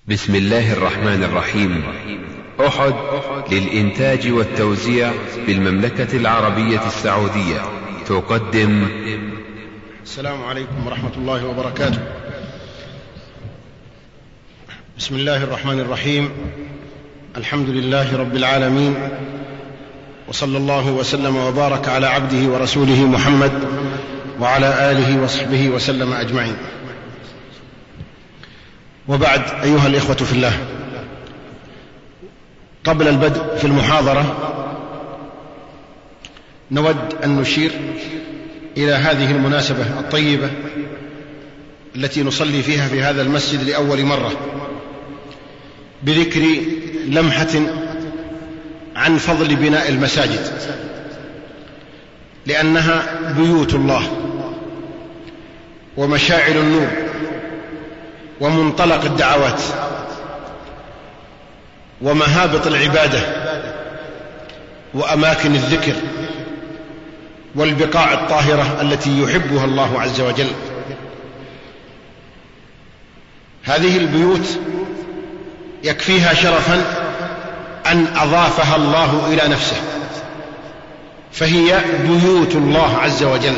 بسم الله الرحمن الرحيم. أحد للإنتاج والتوزيع بالمملكة العربية السعودية تقدم. السلام عليكم ورحمة الله وبركاته. بسم الله الرحمن الرحيم. الحمد لله رب العالمين، وصلى الله وسلم وبارك على عبده ورسوله محمد وعلى آله وصحبه وسلم أجمعين. وبعد، أيها الإخوة في الله، قبل البدء في المحاضرة نود أن نشير إلى هذه المناسبة الطيبة التي نصلي فيها في هذا المسجد لأول مرة، بذكر لمحة عن فضل بناء المساجد، لأنها بيوت الله ومشاعر النور ومنطلق الدعوات ومهابط العبادة وأماكن الذكر والبقاع الطاهرة التي يحبها الله عز وجل. هذه البيوت يكفيها شرفا أن أضافها الله إلى نفسه، فهي بيوت الله عز وجل،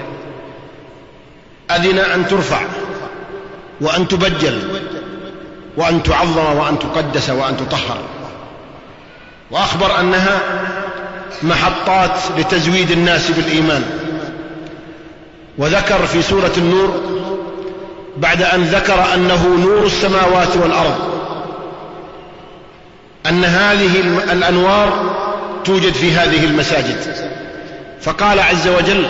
أذن أن ترفع وأن تبجل وأن تعظم وأن تقدس وأن تطهر، وأخبر أنها محطات لتزويد الناس بالإيمان. وذكر في سورة النور بعد أن ذكر أنه نور السماوات والأرض أن هذه الأنوار توجد في هذه المساجد، فقال عز وجل: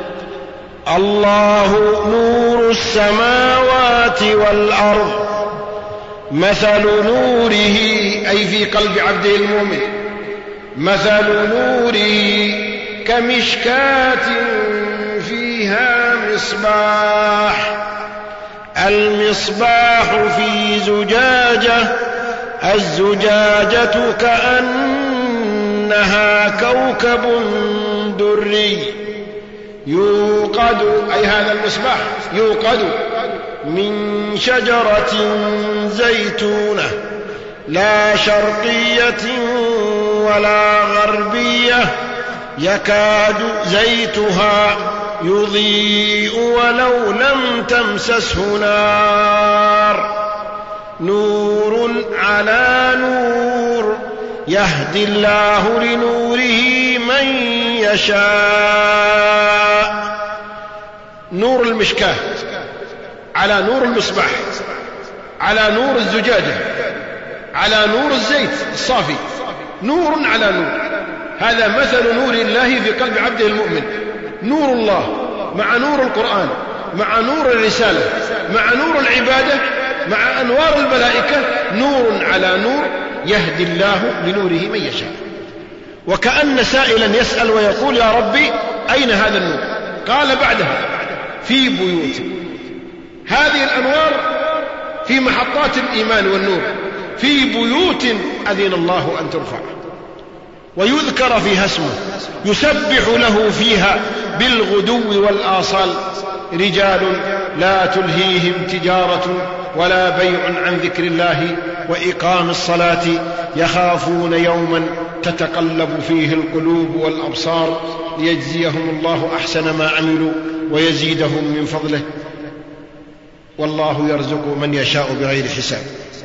الله نور السماوات والأرض مثل نوره، أي في قلب عبده المؤمن، مثل نوره كمشكاة فيها مصباح، المصباح في زجاجة، الزجاجة كأنها كوكب دري يوقد، أي هذا المصباح يوقد من شجرة زيتونة لا شرقية ولا غربية يكاد زيتها يضيء ولو لم تمسسه نار، نور على نور يهدي الله لنوره من يشاء. نور المشكاة على نور المصباح، على نور الزجاجة، على نور الزيت الصافي، نور على نور. هذا مثل نور الله في قلب عبده المؤمن، نور الله مع نور القرآن، مع نور الرسالة، مع نور العبادة، مع أنوار الملائكة، نور على نور يهدي الله لنوره من يشاء. وكأن سائلا يسأل ويقول: يا ربي أين هذا النور؟ قال بعدها: في بيوت. هذه الأنوار في محطات الإيمان والنور، في بيوت أذن الله أن ترفع ويذكر فيها اسمه، يسبح له فيها بالغدو والآصال رجال لا تلهيهم تجارة ولا بيع عن ذكر الله وإقام الصلاة يخافون يوما تتقلب فيه القلوب والأبصار ليجزيهم الله أحسن ما عملوا ويزيدهم من فضله والله يرزق من يشاء بغير حساب.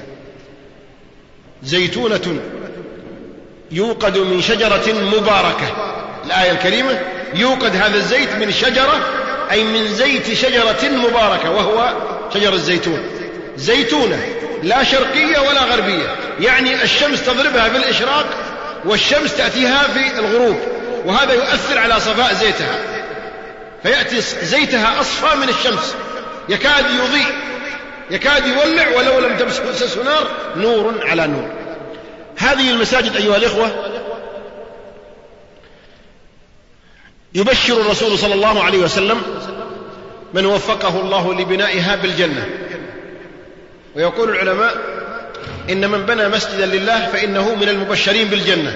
زيتونة يوقد من شجرة مباركة، الآية الكريمة يوقد هذا الزيت من شجرة، أي من زيت شجرة مباركة، وهو شجر الزيتون. زيتونة لا شرقية ولا غربية، يعني الشمس تضربها بالإشراق والشمس تأتيها في الغروب، وهذا يؤثر على صفاء زيتها، فيأتي زيتها أصفى من الشمس، يكاد يضيء، يكاد يولع ولو لم تمسسه نار، نور على نور. هذه المساجد أيها الإخوة يبشر الرسول صلى الله عليه وسلم من وفقه الله لبنائها بالجنة. ويقول العلماء: إن من بنى مسجدا لله فإنه من المبشرين بالجنة،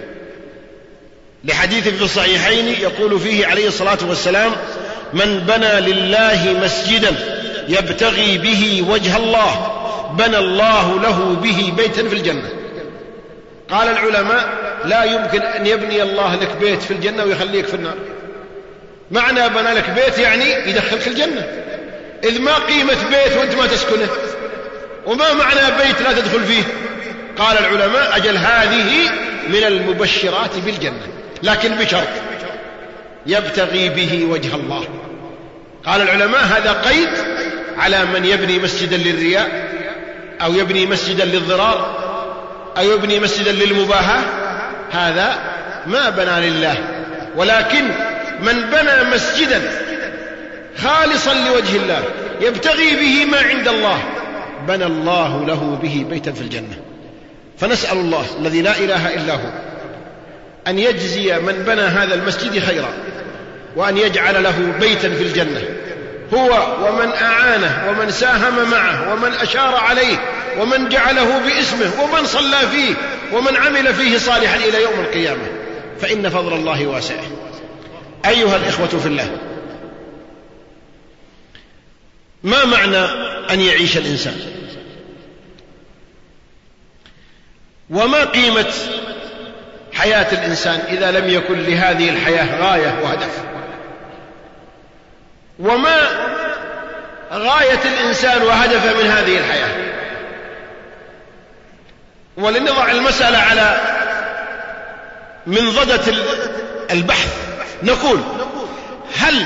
لحديث في الصحيحين يقول فيه عليه الصلاة والسلام: من بنى لله مسجدا يبتغي به وجه الله بنى الله له به بيتا في الجنة. قال العلماء لا يمكن أن يبني الله لك بيت في الجنة ويخليك في النار. معنى بنى لك بيت يعني يدخلك الجنة، إذ ما قيمة بيت وأنت ما تسكنه؟ وما معنى بيت لا تدخل فيه؟ قال العلماء أجل هذه من المبشرات بالجنة، لكن بشرط يبتغي به وجه الله. قال العلماء هذا قيد على من يبني مسجدا للرياء أو يبني مسجدا للضرار أو يبني مسجدا للمباهاة، هذا ما بنى لله. ولكن من بنى مسجدا خالصا لوجه الله يبتغي به ما عند الله بنى الله له به بيتا في الجنة. فنسأل الله الذي لا إله إلا هو أن يجزي من بنى هذا المسجد خيرا، وأن يجعل له بيتا في الجنة، هو ومن أعانه ومن ساهم معه ومن أشار عليه ومن جعله باسمه ومن صلى فيه ومن عمل فيه صالحا إلى يوم القيامة، فإن فضل الله واسع. أيها الإخوة في الله، ما معنى أن يعيش الإنسان؟ وما قيمة حياة الإنسان إذا لم يكن لهذه الحياة غاية وهدف؟ وما غاية الإنسان وهدفه من هذه الحياة؟ ولنضع المسألة على منضدة البحث نقول: هل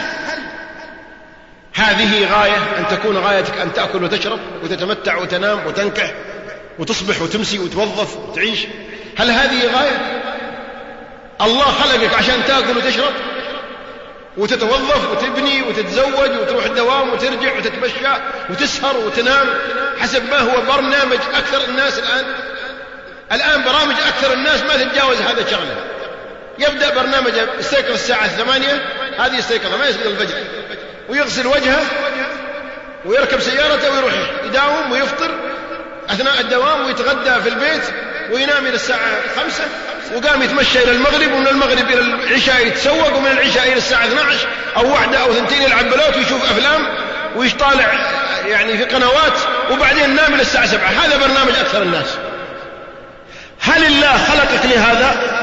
هذه غاية؟ أن تكون غايتك أن تأكل وتشرب وتتمتع وتنام وتنكح وتصبح وتمسي وتوظف وتعيش؟ هل هذه غاية؟ الله خلقك عشان تأكل وتشرب وتتوظف وتبني وتتزوج وتروح الدوام وترجع وتتمشى وتسهر وتنام حسب ما هو برنامج أكثر الناس الآن برامج أكثر الناس ما تتجاوز هذا الشغله. يبدأ برنامجه يستيقظ الساعة 8، هذه يستيقظ ما يصل الفجر، ويغسل وجهه ويركب سيارته ويروح يداوم ويفطر أثناء الدوام ويتغدى في البيت وينام إلى الساعة 5، وقام يتمشى إلى المغرب، ومن المغرب إلى العشاء يتسوق، ومن العشاء إلى الساعة 12 أو 1 أو 2 يلعب بلوت ويشوف أفلام ويطالع يعني في قنوات، وبعدين نام إلى الساعة 7. هذا برنامج أكثر الناس. هل الله خلقك لهذا؟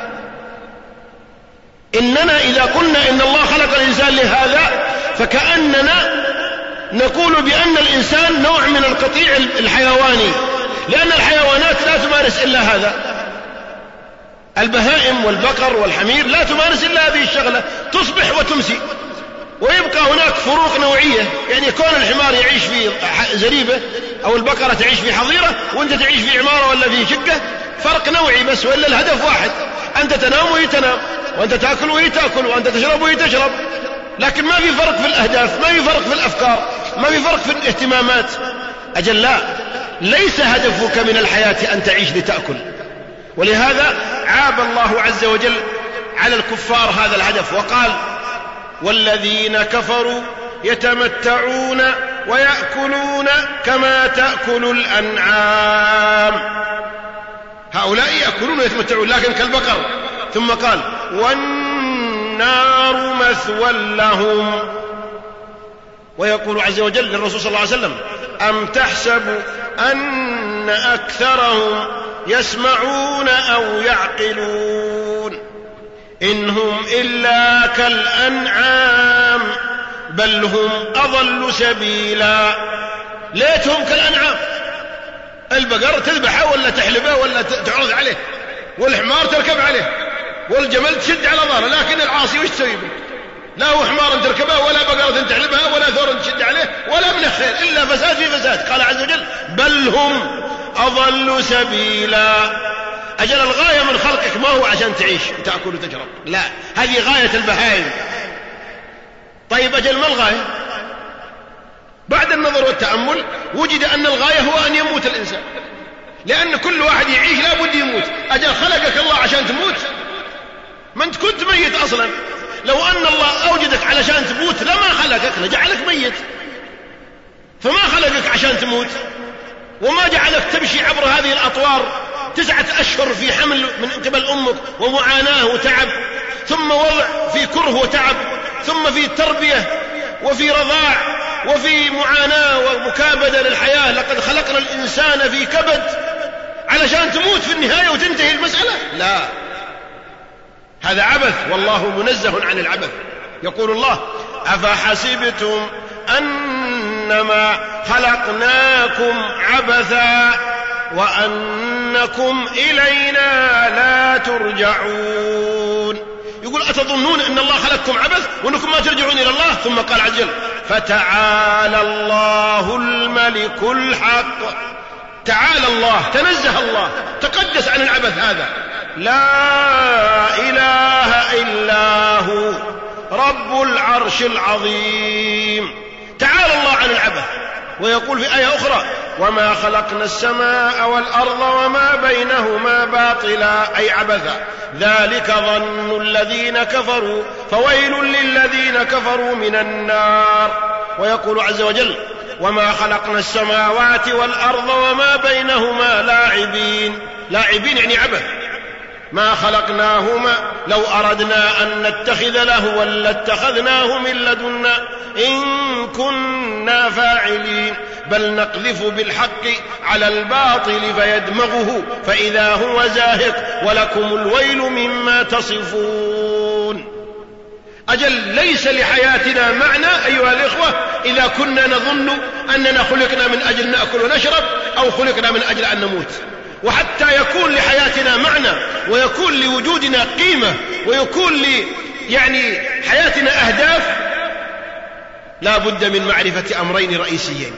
إننا إذا قلنا إن الله خلق الإنسان لهذا فكأننا نقول بأن الإنسان نوع من القطيع الحيواني، لأن الحيوانات لا تمارس إلا هذا. البهائم والبقر والحمير لا تمارس إلا هذه الشغلة، تصبح وتمسي، ويبقى هناك فروق نوعية. يعني كون الحمار يعيش في زريبة أو البقرة تعيش في حظيرة وأنت تعيش في عمارة ولا في شقة، فرق نوعي بس، وإلا الهدف واحد: أنت تنام وهي تنام، وأنت تأكل وهي تأكل، وأنت تشرب وهي تشرب. لكن ما في فرق في الأهداف، ما في فرق في الأفكار، ما في فرق في الاهتمامات. أجل لا، ليس هدفك من الحياة أن تعيش لتأكل. ولهذا عاب الله عز وجل على الكفار هذا الهدف وقال: والذين كفروا يتمتعون ويأكلون كما تأكل الأنعام. هؤلاء يأكلون ويتمتعون لكن كالبقر. ثم قال: والنار مثوى لهم. ويقول عز وجل للرسول صلى الله عليه وسلم: أم تحسب أن أكثرهم يسمعون أو يعقلون إن هم إلا كالأنعام بل هم أضل سبيلا. ليتهم كالأنعام، البقر تذبحه ولا تحلبه ولا تعرض عليه، والحمار تركب عليه، والجمل تشد على ظهره، لكن العاصي وش تسوي به؟ لا هو حمار تركبه ولا بقرة تحلبها ولا ثور تشد عليه ولا من الخير، إلا فساد في فساد. قال عز وجل: بل هم أضل سبيلا. أجل الغاية من خلقك ما هو عشان تعيش وتأكل وتشرب، لا، هذه غاية البهائم. طيب أجل ما الغاية؟ بعد النظر والتأمل وجد أن الغاية هو أن يموت الإنسان، لأن كل واحد يعيش لا بد يموت. أجل خلقك الله عشان تموت؟ ما أنت كنت ميت أصلا. لو أن الله أوجدك علشان تموت لما خلقك، لجعلك ميت. فما خلقك عشان تموت، وما جعلك تمشي عبر هذه الأطوار 9 أشهر في حمل من قبل أمك ومعاناة وتعب، ثم وضع في كره وتعب، ثم في تربية وفي رضاع وفي معاناة ومكابدة للحياة. لقد خلقنا الإنسان الإنسان في كبد علشان تموت في النهاية وتنتهي المسألة؟ لا، هذا عبث، والله منزه عن العبث. يقول الله: أفحسبتم أنما خلقناكم عبثا وأنكم إلينا لا ترجعون. يقول: أتظنون أن الله خلقكم عبث وأنكم ما ترجعون إلى الله؟ ثم قال عز وجل: فتعالى الله الملك الحق. تعالى الله، تنزه الله، تقدس عن العبث هذا، لا إله إلا هو رب العرش العظيم. تعالى الله عن العبث. ويقول في آية أخرى: وما خلقنا السماء والأرض وما بينهما باطلا، أي عبثا، ذلك ظن الذين كفروا فويل للذين كفروا من النار. ويقول عز وجل: وما خلقنا السماوات والأرض وما بينهما لاعبين. لاعبين يعني عبث، ما خلقناهما، لو أردنا أن نتخذ لهوا لاتخذناه من لدنا إن كنا فاعلين، بل نقذف بالحق على الباطل فيدمغه فإذا هو زاهق ولكم الويل مما تصفون. أجل ليس لحياتنا معنى أيها الإخوة إذا كنا نظن أننا خلقنا من أجل نأكل ونشرب أو خلقنا من أجل أن نموت. وحتى يكون لحياتنا معنى ويكون لوجودنا قيمة ويكون حياتنا أهداف، لا بد من معرفة أمرين رئيسيين.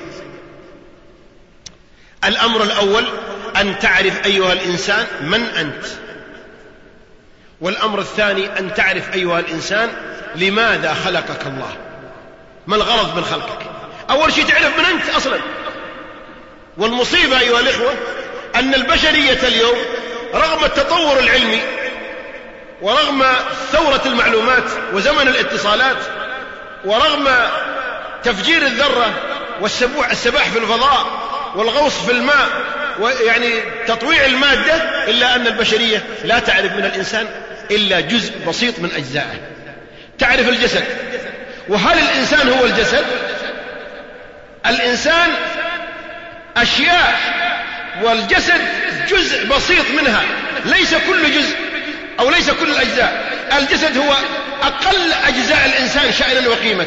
الأمر الأول أن تعرف أيها الإنسان من أنت، والأمر الثاني أن تعرف أيها الإنسان لماذا خلقك الله، ما الغرض من خلقك. أول شيء تعرف من أنت أصلا. والمصيبة أيها الإخوة أن البشرية اليوم رغم التطور العلمي ورغم ثورة المعلومات وزمن الاتصالات ورغم تفجير الذرة والسباح في الفضاء والغوص في الماء تطويع المادة، إلا أن البشرية لا تعرف من الإنسان إلا جزء بسيط من أجزائه. تعرف الجسد، وهل الإنسان هو الجسد؟ الإنسان أشياء والجسد جزء بسيط منها، ليس كل جزء أو ليس كل الأجزاء. الجسد هو أقل أجزاء الإنسان شأنا وقيمة،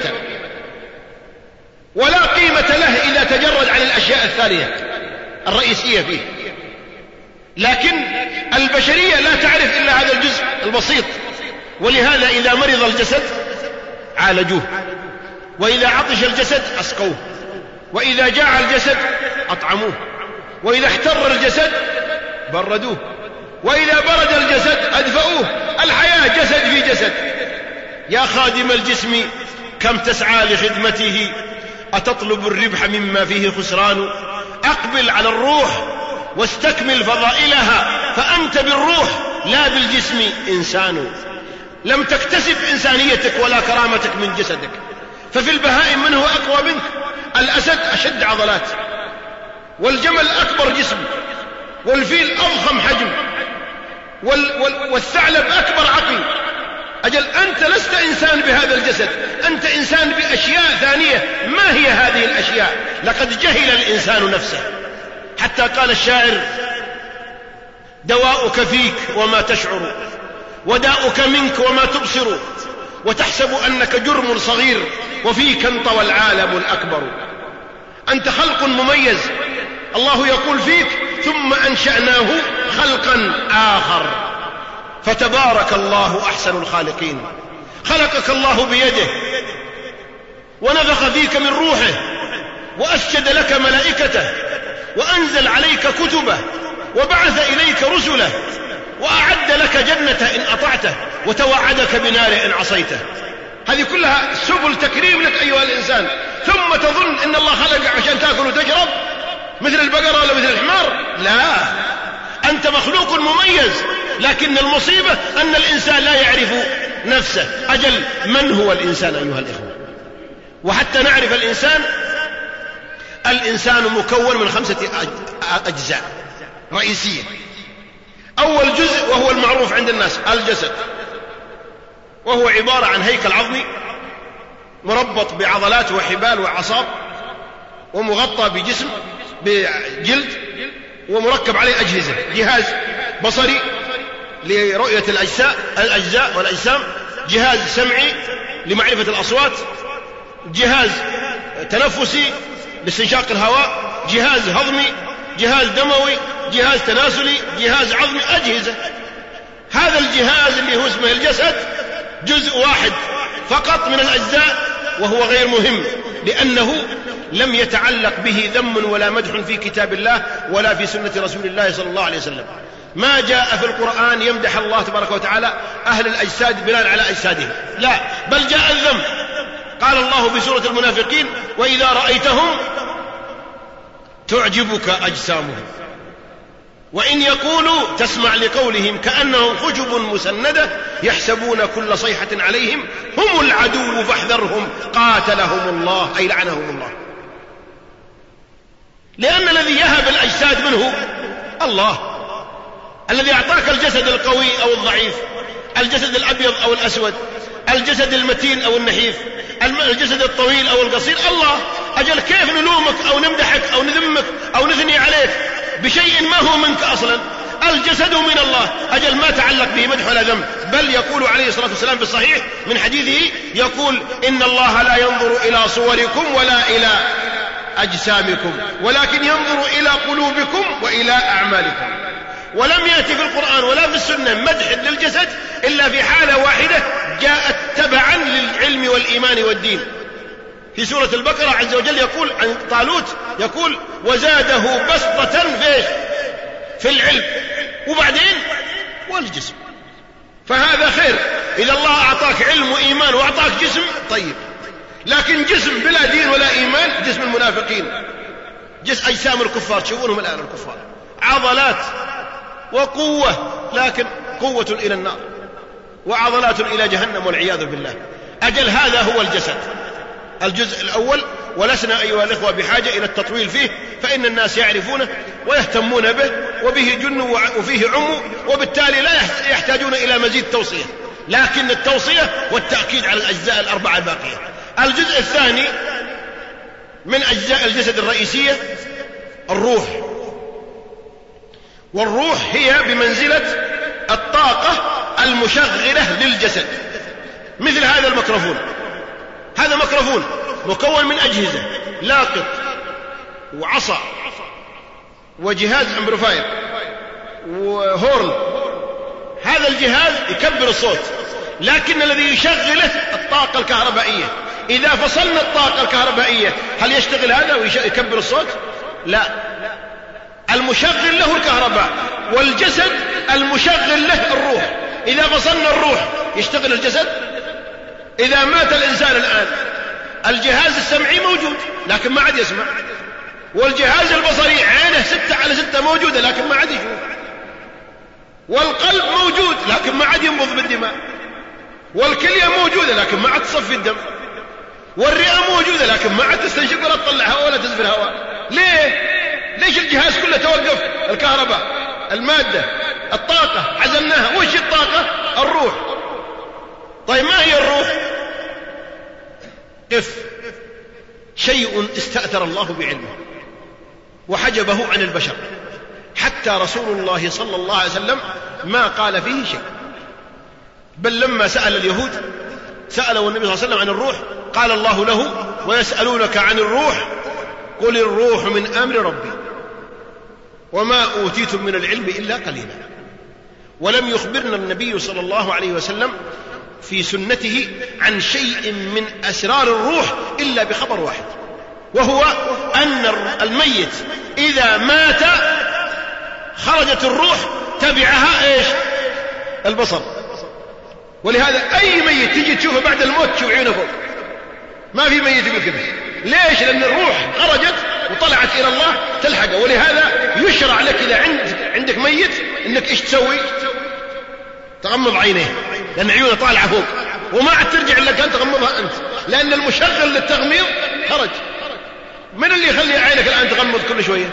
ولا قيمة له إذا تجرد عن الأشياء الثانية الرئيسية فيه. لكن البشرية لا تعرف إلا هذا الجزء البسيط، ولهذا إذا مرض الجسد عالجوه، وإذا عطش الجسد أسقوه، وإذا جاع الجسد أطعموه، وإذا احتر الجسد بردوه، وإذا برد الجسد أدفؤوه. الحياة جسد في جسد. يا خادم الجسم كم تسعى لخدمته، أتطلب الربح مما فيه خسران، أقبل على الروح واستكمل فضائلها، فأنت بالروح لا بالجسم إنسان. لم تكتسب إنسانيتك ولا كرامتك من جسدك، ففي البهائم من هو أقوى منك؟ الأسد أشد عضلات، والجمل أكبر جسم، والفيل أضخم حجم، والثعلب أكبر عقل. أجل أنت لست إنسان بهذا الجسد، أنت إنسان بأشياء ثانية. ما هي هذه الأشياء؟ لقد جهل الإنسان نفسه، حتى قال الشاعر: دواؤك فيك وما تشعر، وداؤك منك وما تبصر، وتحسب أنك جرم صغير وفيك انطوى العالم الأكبر. أنت خلق مميز، الله يقول فيك: ثم أنشأناه خلقا آخر، فتبارك الله أحسن الخالقين. خلقك الله بيده ونفخ فيك من روحه وأسجد لك ملائكته وأنزل عليك كتبه وبعث إليك رسله وأعد لك جنة إن أطعته وتوعدك بنار إن عصيته. هذه كلها سبل تكريم لك أيها الإنسان. ثم تظن إن الله خلقك عشان تأكل وتشرب مثل البقرة ولا مثل الحمار؟ لا، أنت مخلوق مميز، لكن المصيبة أن الإنسان لا يعرف نفسه. أجل من هو الإنسان أيها الإخوة؟ وحتى نعرف الإنسان مكون من 5 أجزاء رئيسية. أول جزء وهو المعروف عند الناس الجسد، وهو عبارة عن هيكل عظمي مربط بعضلات وحبال وأعصاب، ومغطى بجسم بجلد ومركب عليه أجهزة، جهاز بصري لرؤية الأجزاء والأجسام، جهاز سمعي لمعرفة الأصوات، جهاز تنفسي لاستنشاق الهواء، جهاز هضمي، جهاز دموي، جهاز تناسلي، جهاز عظمي، أجهزة. هذا الجهاز اللي هو اسمه الجسد جزء واحد فقط من الأجزاء، وهو غير مهم لأنه لم يتعلق به ذم ولا مدح في كتاب الله ولا في سنة رسول الله صلى الله عليه وسلم. ما جاء في القرآن يمدح الله تبارك وتعالى أهل الأجساد بناء على أجسادهم، لا، بل جاء الذم. قال الله في سورة المنافقين: وإذا رأيتهم تعجبك أجسامهم وإن يقولوا تسمع لقولهم كأنهم خشب مسندة يحسبون كل صيحة عليهم هم العدو فاحذرهم قاتلهم الله، أي لعنهم الله. لأن الذي يهب الأجساد منه الله، الذي أعطاك الجسد القوي أو الضعيف، الجسد الأبيض أو الأسود، الجسد المتين أو النحيف، الجسد الطويل أو القصير، الله. أجل كيف نلومك أو نمدحك أو نذمك أو نثني عليك بشيء ما هو منك أصلا؟ الجسد من الله، أجل ما تعلق به مدح ولا ذم. بل يقول عليه الصلاة والسلام في الصحيح من حديثه، يقول: إن الله لا ينظر إلى صوركم ولا إلى أجسامكم ولكن ينظر إلى قلوبكم وإلى أعمالكم. ولم يأتي في القرآن ولا في السنة مدح للجسد إلا في حالة واحدة جاءت تبعا للعلم والإيمان والدين. في سورة البقرة عز وجل يقول عن طالوت، يقول: وزاده بسطة في العلم، وبعدين والجسم. فهذا خير، إذا الله أعطاك علم وإيمان وأعطاك جسم طيب، لكن جسم بلا دين ولا إيمان جسم المنافقين. أجسام الكفار، تشوفونهم الآن الكفار، عضلات وقوة، لكن قوة إلى النار وعضلات إلى جهنم والعياذ بالله. أجل هذا هو الجسد، الجزء الأول، ولسنا أيها الإخوة بحاجة إلى التطويل فيه، فإن الناس يعرفونه ويهتمون به، وبه جنوا وفيه عموا، وبالتالي لا يحتاجون إلى مزيد توصية، لكن التوصية والتأكيد على الأجزاء الأربعة الباقية. الجزء الثاني من أجزاء الجسد الرئيسية الروح، والروح هي بمنزلة الطاقة المشغلة للجسد. مثل هذا الميكروفون، هذا ميكروفون مكون من أجهزة، لاقط وعصا وجهاز أمبليفاير وهورن. هذا الجهاز يكبر الصوت، لكن الذي يشغله الطاقة الكهربائية. إذا فصلنا الطاقة الكهربائية هل يشتغل هذا ويكبر الصوت؟ لا، المشغل له الكهرباء، والجسد المشغل له الروح. إذا فصلنا الروح يشتغل الجسد. إذا مات الإنسان الآن الجهاز السمعي موجود لكن ما عاد يسمع، والجهاز البصري عينه 6/6 موجودة لكن ما عاد يشوف، والقلب موجود لكن ما عاد ينبض بالدماء، والكلية موجودة لكن ما عاد تصفي الدم، والرئة موجودة لكن ما عاد تستنشق ولا تطلع هواء ولا تزفر هواء. ليش الجهاز كله توقف؟ الكهرباء، المادة، الطاقة عزلناها. وش الطاقة؟ الروح. طيب ما هي الروح؟ شيء استأثر الله بعلمه وحجبه عن البشر، حتى رسول الله صلى الله عليه وسلم ما قال فيه شيء. بل لما سأل اليهود سألوا النبي صلى الله عليه وسلم عن الروح، قال الله له: ويسألونك عن الروح قل الروح من أمر ربي وما أوتيتم من العلم إلا قليلا. ولم يخبرنا النبي صلى الله عليه وسلم في سنته عن شيء من أسرار الروح إلا بخبر واحد، وهو أن الميت إذا مات خرجت الروح تبعها البصر. ولهذا أي ميت تجي تشوفه بعد الموت تشوف عينه فوق، ما في ميت يقول كذا. ليش؟ لأن الروح خرجت وطلعت إلى الله تلحقه. ولهذا يشرع لك إذا عندك ميت إنك إيش تسوي؟ تغمض عينيه، لأن عيونه طالعة فوق وما عاد ترجع إلا كان تغمضها أنت، لأن المشغل للتغميض خرج. من اللي يخلي عينك الآن تغمض كل شوية؟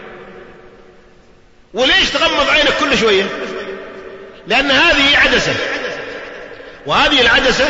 وليش تغمض عينك كل شوية؟ لأن هذه عدسة، وهذه العدسة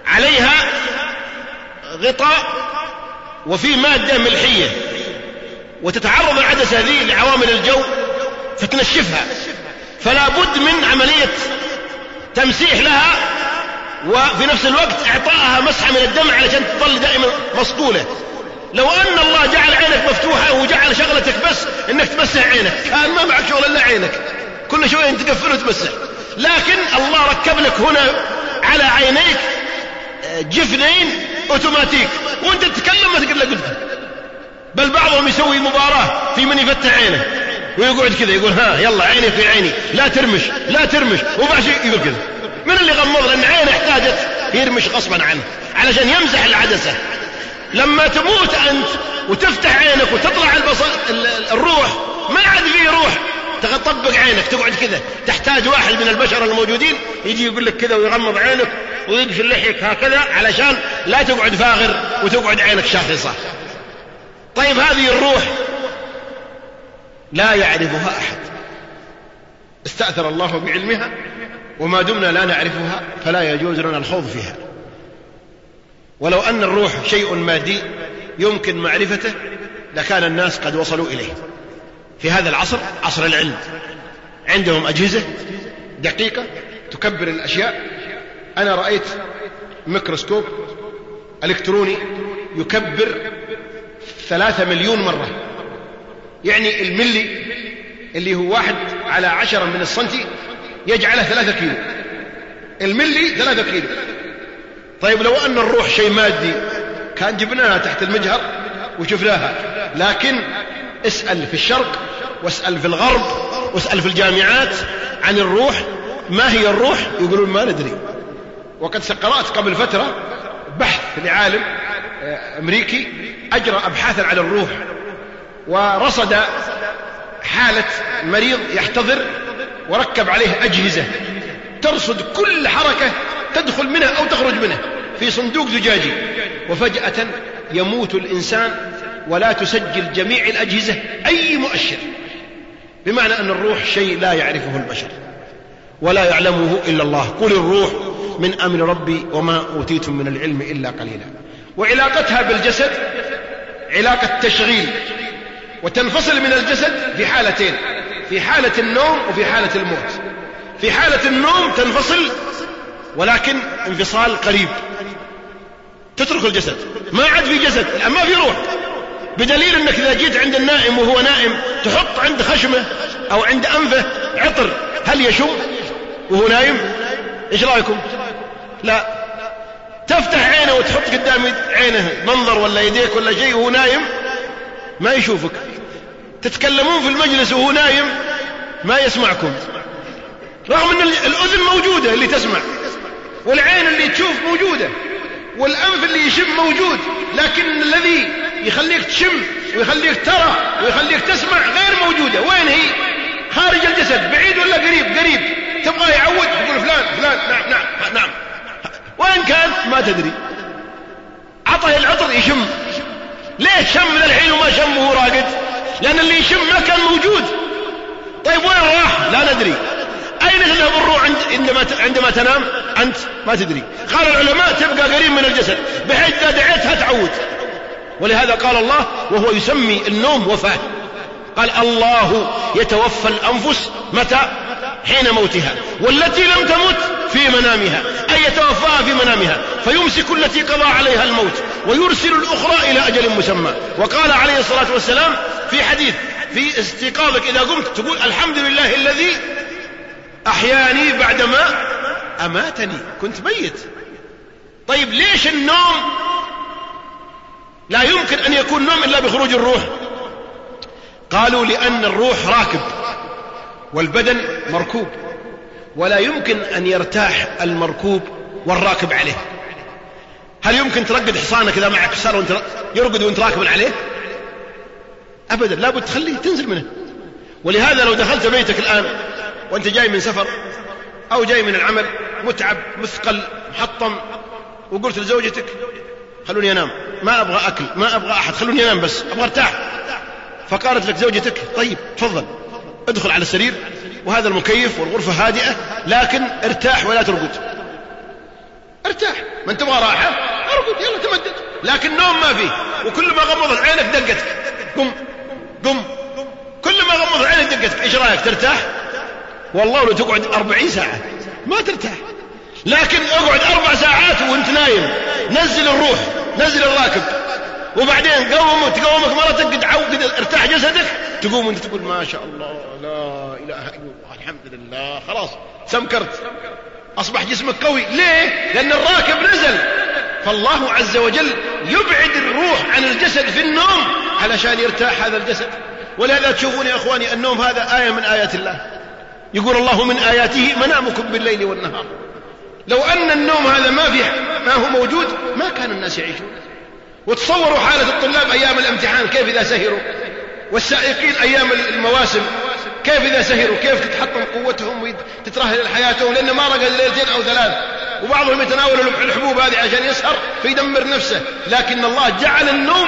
عليها غطاء وفي مادة ملحية وتتعرض العدسة هذه لعوامل الجو فتنشفها، فلا بد من عملية تمسيح لها، وفي نفس الوقت إعطائها مسحة من الدم علشان تظل دائما مصقولة. لو أن الله جعل عينك مفتوحة وجعل شغلتك بس إنك تمسح عينك، كان ما معك شغل إلا عينك، كل شوية أنت تقفل وتمسح. لكن الله ركب لك هنا على عينيك جفنين أوتوماتيك، وأنت تتكلم ما تقدر قدها. بل بعضهم يسوي مباراة في من يفتح عينه ويقعد كذا يقول ها يلا عيني في عيني، لا ترمش لا ترمش، وبعد يقول كذا. من اللي غمض؟ لأن عينه احتاجت يرمش غصبا عنه علشان يمسح العدسة. لما تموت أنت وتفتح عينك وتطلع الروح، ما عاد فيه روح تطبق عينك تقعد كذا. تحتاج واحد من البشر الموجودين يجي يقول لك كذا ويغمض عينك ويقفل لحيك هكذا علشان لا تقعد فاغر وتقعد عينك شاخصة. طيب هذه الروح لا يعرفها أحد، استأثر الله بعلمها، وما دمنا لا نعرفها فلا يجوز لنا الخوض فيها. ولو أن الروح شيء مادي يمكن معرفته لكان الناس قد وصلوا إليه. في هذا العصر، عصر العلم، عندهم أجهزة دقيقة تكبر الأشياء. أنا رأيت ميكروسكوب إلكتروني يكبر 3 مليون مرة، يعني الملي اللي هو 1/10 من السنتي يجعله 3 كيلو، الملي 3 كيلو. طيب لو أن الروح شيء مادي كان جبناها تحت المجهر وشفناها، لكن اسأل في الشرق واسأل في الغرب واسأل في الجامعات عن الروح، ما هي الروح؟ يقولون ما ندري. وقد قرأت قبل فترة بحث لعالم أمريكي أجرى أبحاثا على الروح، ورصد حالة مريض يحتضر وركب عليه أجهزة ترصد كل حركة تدخل منها أو تخرج منها في صندوق زجاجي، وفجأة يموت الإنسان ولا تسجل جميع الأجهزة أي مؤشر. بمعنى أن الروح شيء لا يعرفه البشر ولا يعلمه إلا الله. قل الروح من أمر ربي وما أوتيتم من العلم إلا قليلا. وعلاقتها بالجسد علاقة تشغيل، وتنفصل من الجسد في حالتين، في حالة النوم وفي حالة الموت. في حالة النوم تنفصل ولكن انفصال قريب، تترك الجسد، ما عاد في جسد، ما في روح. بدليل أنك إذا جيت عند النائم وهو نائم تحط عند خشمه أو عند أنفه عطر، هل يشم وهو نايم؟ إيش رأيكم؟ لا. تفتح عينه وتحط قدام عينه منظر ولا يديك ولا شيء وهو نايم ما يشوفك. تتكلمون في المجلس وهو نايم ما يسمعكم، رغم أن الأذن موجودة اللي تسمع، والعين اللي تشوف موجودة، والأنف اللي يشم موجود، لكن الذي يخليك تشم ويخليك ترى ويخليك تسمع غير موجودة. وين هي؟ خارج الجسد، بعيد ولا قريب؟ قريب. تبغى يعود تقول فلان فلان، نعم نعم نعم. وين كان؟ ما تدري. عطه العطر يشم. ليش شم من الحين وما شم وهو راقد؟ لأن اللي يشم ما كان موجود. طيب وين راح؟ لا ندري. أين تذهب الروح عندما تنام؟ أنت ما تدري. قال العلماء تبقى قريب من الجسد بحيث إذا دعيتها تعود. ولهذا قال الله وهو يسمي النوم وفاة، قال الله يتوفى الأنفس متى؟ حين موتها، والتي لم تمت في منامها، أي يتوفاها في منامها، فيمسك التي قضى عليها الموت ويرسل الأخرى إلى أجل مسمى. وقال عليه الصلاة والسلام في حديث في استيقاظك إذا قمت تقول الحمد لله الذي أحياني بعدما أماتني، كنت ميت. طيب ليش النوم لا يمكن أن يكون نوم إلا بخروج الروح؟ قالوا لأن الروح راكب والبدن مركوب، ولا يمكن أن يرتاح المركوب والراكب عليه. هل يمكن ترقد حصانك إذا معك حصان وانت يرقد وانت راكب عليه؟ أبدا، لا بد تخليه تنزل منه. ولهذا لو دخلت بيتك الآن وانت جاي من سفر أو جاي من العمل متعب مثقل محطم، وقلت لزوجتك خلوني أنام، ما أبغى أكل ما أبغى أحد، خلوني أنام بس أبغى أرتاح، فقالت لك زوجتك طيب تفضل ادخل على السرير وهذا المكيف والغرفة هادئة، لكن ارتاح ولا ترقد. ارتاح، ما انت تبغى راحة ارقد يلا تمدد، لكن نوم ما فيه. وكل ما غمضت عينك دقتك، قم قم. كل ما غمض عينك دقتك، ايش رايك؟ ترتاح؟ والله لو تقعد 40 ساعة ما ترتاح. لكن اقعد 4 ساعات وانت نايم، نزل الروح، نزل الراكب، وبعدين تقومك مرتك قد ارتاح جسدك، تقوم وانت تقول ما شاء الله لا اله الا الله الحمد لله، خلاص سمكرت، اصبح جسمك قوي. ليه؟ لان الراكب نزل. فالله عز وجل يبعد الروح عن الجسد في النوم علشان يرتاح هذا الجسد. ولهذا تشوفون يا اخواني النوم هذا آية من آيات الله. يقول الله من آياته منامكم بالليل والنهار. لو أن النوم هذا ما هو موجود ما كان الناس يعيشون. وتصوروا حالة الطلاب أيام الامتحان كيف إذا سهروا، والسائقين أيام المواسم كيف إذا سهروا، كيف تتحطم قوتهم وتترهل حياتهم، لأن ما رقد ليلتين أو 3. وبعضهم يتناول الحبوب هذه عشان يسهر فيدمر نفسه. لكن الله جعل النوم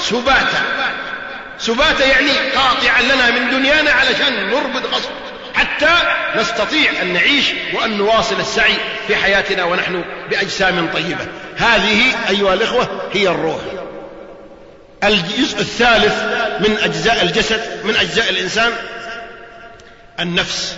سباتا يعني قاطعا لنا من دنيانا علشان نربط غصب حتى نستطيع أن نعيش وأن نواصل السعي في حياتنا ونحن بأجسام طيبة. هذه أيها الإخوة هي الروح. الجزء الثالث من أجزاء الجسد، من أجزاء الإنسان، النفس.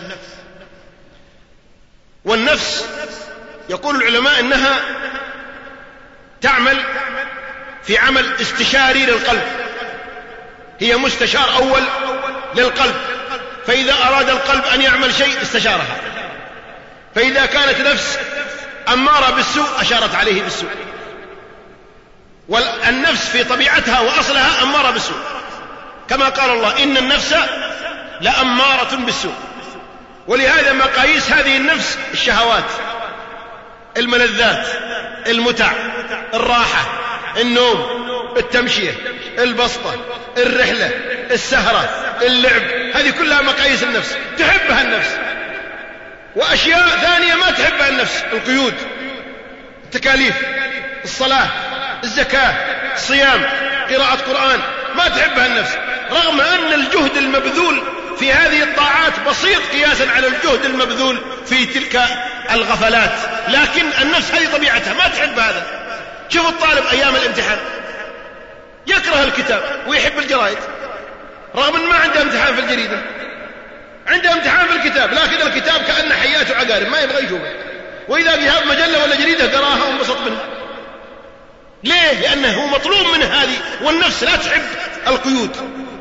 والنفس يقول العلماء إنها تعمل في عمل استشاري للقلب، هي مستشار أول للقلب. فإذا أراد القلب أن يعمل شيء استشارها، فإذا كانت نفس أمارة بالسوء أشارت عليه بالسوء. والنفس في طبيعتها وأصلها أمارة بالسوء، كما قال الله إن النفس لأمارة بالسوء. ولهذا مقاييس هذه النفس الشهوات، الملذات، المتع، الراحة، النوم، التمشية، البسطة، الرحلة، السهرة، اللعب، هذه كلها مقاييس النفس تحبها النفس. وأشياء ثانية ما تحبها النفس، القيود، التكاليف، الصلاة، الزكاة، الصيام، قراءة قرآن، ما تحبها النفس، رغم أن الجهد المبذول في هذه الطاعات بسيط قياسا على الجهد المبذول في تلك الغفلات. لكن النفس هذه طبيعتها ما تحب هذا. شوف الطالب أيام الامتحان يكره الكتاب ويحب الجرائد، رغم أن ما عنده امتحان في الجريدة، عنده امتحان في الكتاب، لكن الكتاب كأنه حيات وعقارب ما يبغى يشوفه. وإذا جاء مجلة ولا جريدة قراها وانبسط منها. ليه؟ لأنه مطلوب منه هذه. والنفس لا تحب القيود،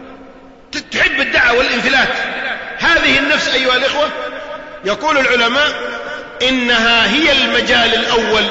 تحب الدعوة والانفلات. هذه النفس أيها الإخوة يقول العلماء إنها هي المجال الأول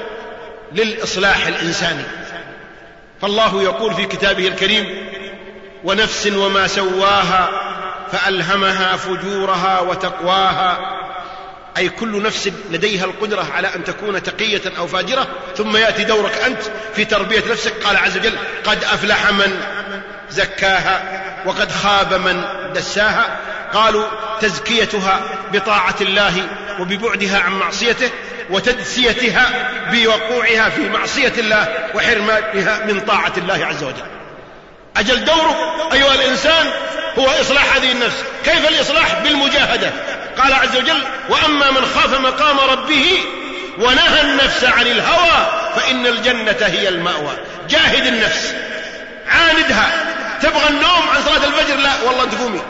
للإصلاح الإنساني. فالله يقول في كتابه الكريم ونفس وما سواها فألهمها فجورها وتقواها، أي كل نفس لديها القدرة على أن تكون تقية أو فاجرة. ثم يأتي دورك أنت في تربية نفسك. قال عز وجل قد أفلح من زكاها وقد خاب من دساها. قالوا تزكيتها بطاعة الله وببعدها عن معصيته، وتدسيتها بوقوعها في معصية الله وحرمانها من طاعة الله عز وجل. أجل دورك أيها الإنسان هو إصلاح هذه النفس. كيف الإصلاح؟ بالمجاهدة. قال عز وجل وأما من خاف مقام ربه ونهى النفس عن الهوى فإن الجنة هي المأوى. جاهد النفس، عاندها. تبغى النوم عن صلاة الفجر؟ لا والله أنت قومي.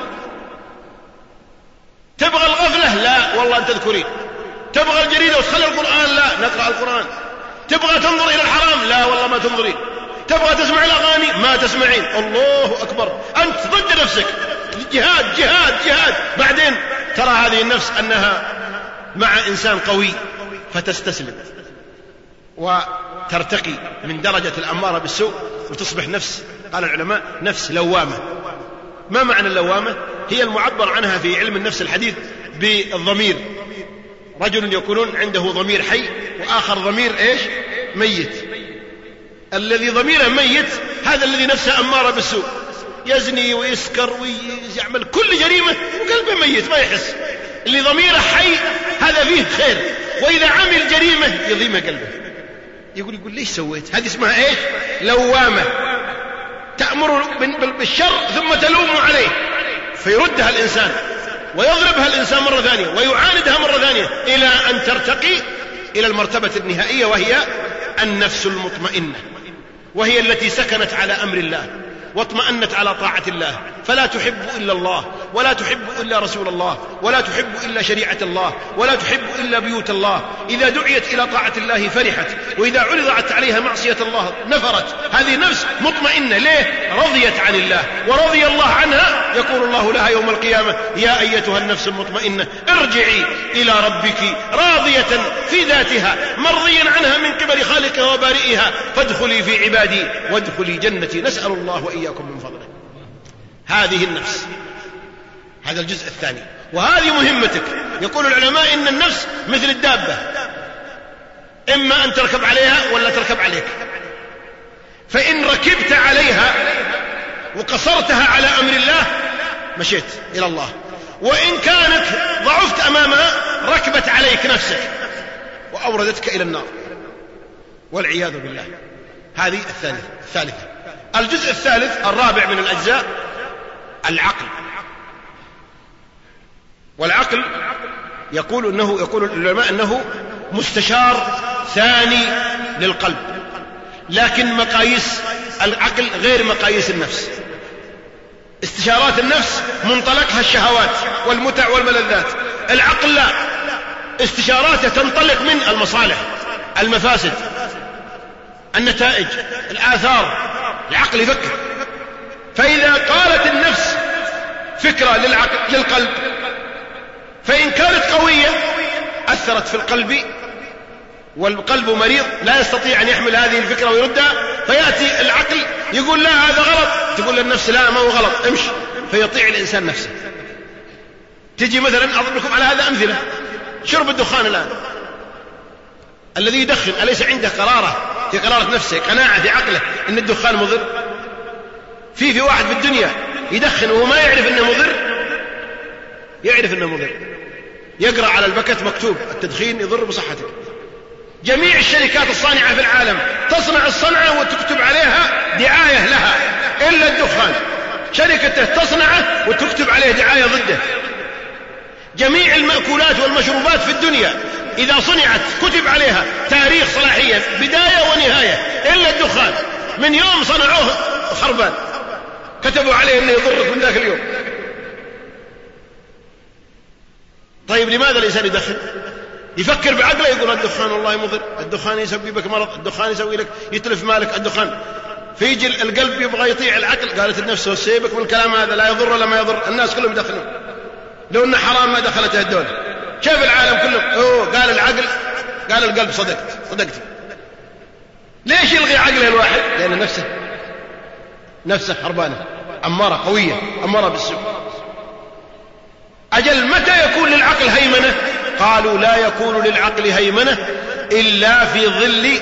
تبغى الغفلة؟ لا والله أنت تذكرين. تبغى الجريدة وتخلي القرآن؟ لا نقرأ القرآن. تبغى تنظر إلى الحرام؟ لا والله ما تنظرين. تبغى تسمع الأغاني؟ ما تسمعين. الله أكبر، أنت ضد نفسك. جهاد جهاد جهاد. بعدين ترى هذه النفس أنها مع إنسان قوي فتستسلم وترتقي من درجة الأمارة بالسوء وتصبح نفس، قال العلماء نفس لوامة. ما معنى اللوامة؟ هي المعبر عنها في علم النفس الحديث بالضمير. رجل يقولون عنده ضمير حي وآخر ضمير إيش؟ ميت. الذي ضميره ميت هذا الذي نفسه أمارة بالسوء، يزني ويسكر ويعمل كل جريمة وقلبه ميت ما يحس. اللي ضميره حي هذا فيه خير، وإذا عمل جريمة يضيم قلبه، يقول ليش سويت؟ هذه اسمها إيش؟ لوامة. تأمر بالشر ثم تلوم عليه فيردها الإنسان ويضربها الإنسان مرة ثانية ويعاندها مرة ثانية إلى أن ترتقي إلى المرتبة النهائية، وهي النفس المطمئنة، وهي التي سكنت على أمر الله واطمأنت على طاعة الله فلا تحب إلا الله، ولا تحب إلا رسول الله، ولا تحب إلا شريعة الله، ولا تحب إلا بيوت الله. إذا دعيت إلى طاعة الله فرحت، وإذا عرضت عليها معصية الله نفرت. هذه نفس مطمئنة. ليه؟ رضيت عن الله ورضي الله عنها. يقول الله لها يوم القيامة: يا أيتها النفس المطمئنة ارجعي إلى ربك راضية في ذاتها مرضيا عنها من قبل خالقها وبارئها فادخلي في عبادي وادخلي جنتي. نسأل الله وإياكم من فضله. هذه النفس، هذا الجزء الثاني، وهذه مهمتك. يقول العلماء إن النفس مثل الدابة، إما أن تركب عليها ولا تركب عليك. فإن ركبت عليها وقصرتها على أمر الله مشيت إلى الله، وإن كانت ضعفت أمامها ركبت عليك نفسك وأوردتك إلى النار والعياذ بالله. هذه الثالثة. الجزء الثالث الرابع من الأجزاء العقل. والعقل يقول العلماء أنه مستشار ثاني للقلب، لكن مقاييس العقل غير مقاييس النفس. استشارات النفس منطلقها الشهوات والمتع والملذات، العقل لا، استشاراته تنطلق من المصالح، المفاسد، النتائج، الآثار. العقل يفكر. فإذا قالت النفس فكرة للقلب، فإن كانت قوية أثرت في القلب، والقلب مريض لا يستطيع أن يحمل هذه الفكرة ويردها، فيأتي العقل يقول لا هذا غلط، تقول للنفس لا ما هو غلط امشي، فيطيع الإنسان نفسه. تجي مثلا أضرب لكم على هذا أمثلة. شرب الدخان الآن، الذي يدخن أليس عنده في قرارة نفسه، قناعة في عقله أن الدخان مضر؟ في واحد في الدنيا يدخن وهو ما يعرف أنه مضر، يعرف أنه مضر، يقرأ على البكت مكتوب التدخين يضر بصحتك. جميع الشركات الصانعة في العالم تصنع الصنعة وتكتب عليها دعاية لها، إلا الدخان شركته تصنعه وتكتب عليه دعاية ضده. جميع المأكولات والمشروبات في الدنيا إذا صنعت كتب عليها تاريخ صلاحية بداية ونهاية، إلا الدخان من يوم صنعوه خربان كتبوا عليه أنه يضرك من ذاك اليوم. طيب لماذا الإنسان يدخن؟ يفكر بعقله، يقول الدخان والله مضر، الدخان يسببك مرض، الدخان يسوي لك يتلف مالك الدخان. فيجي القلب يبغى يطيع العقل، قالت النفس وسيبك من الكلام هذا، لا يضر ولا ما يضر، الناس كلهم يدخنون، لو انه حرام ما دخلته الدولة. شاف العالم كله قال العقل، قال القلب صدقت. ليش يلغي عقله الواحد؟ لأن نفسه هربانة أمارة قوية، أمارة بالسوء. أجل متى يكون للعقل هيمنة؟ قالوا لا يكون للعقل هيمنة إلا في ظل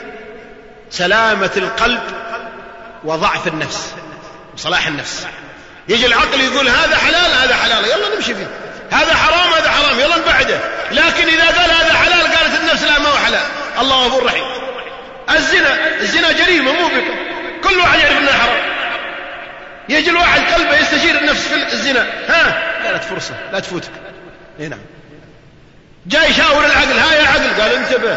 سلامة القلب وضعف النفس وصلاح النفس. يجي العقل يقول هذا حلال يلا نمشي فيه، هذا حرام يلا نبعده. لكن إذا قال هذا حلال قالت النفس لا ما هو حلال، الله غفور رحيم. الزنا جريمة مو بكم، كل واحد يعرف انها حرام. يجي الواحد قلبه يستشير النفس في الزنا، قالت فرصة لا تفوتك. نعم. جاي يشاور العقل، يا عقل، قال انتبه،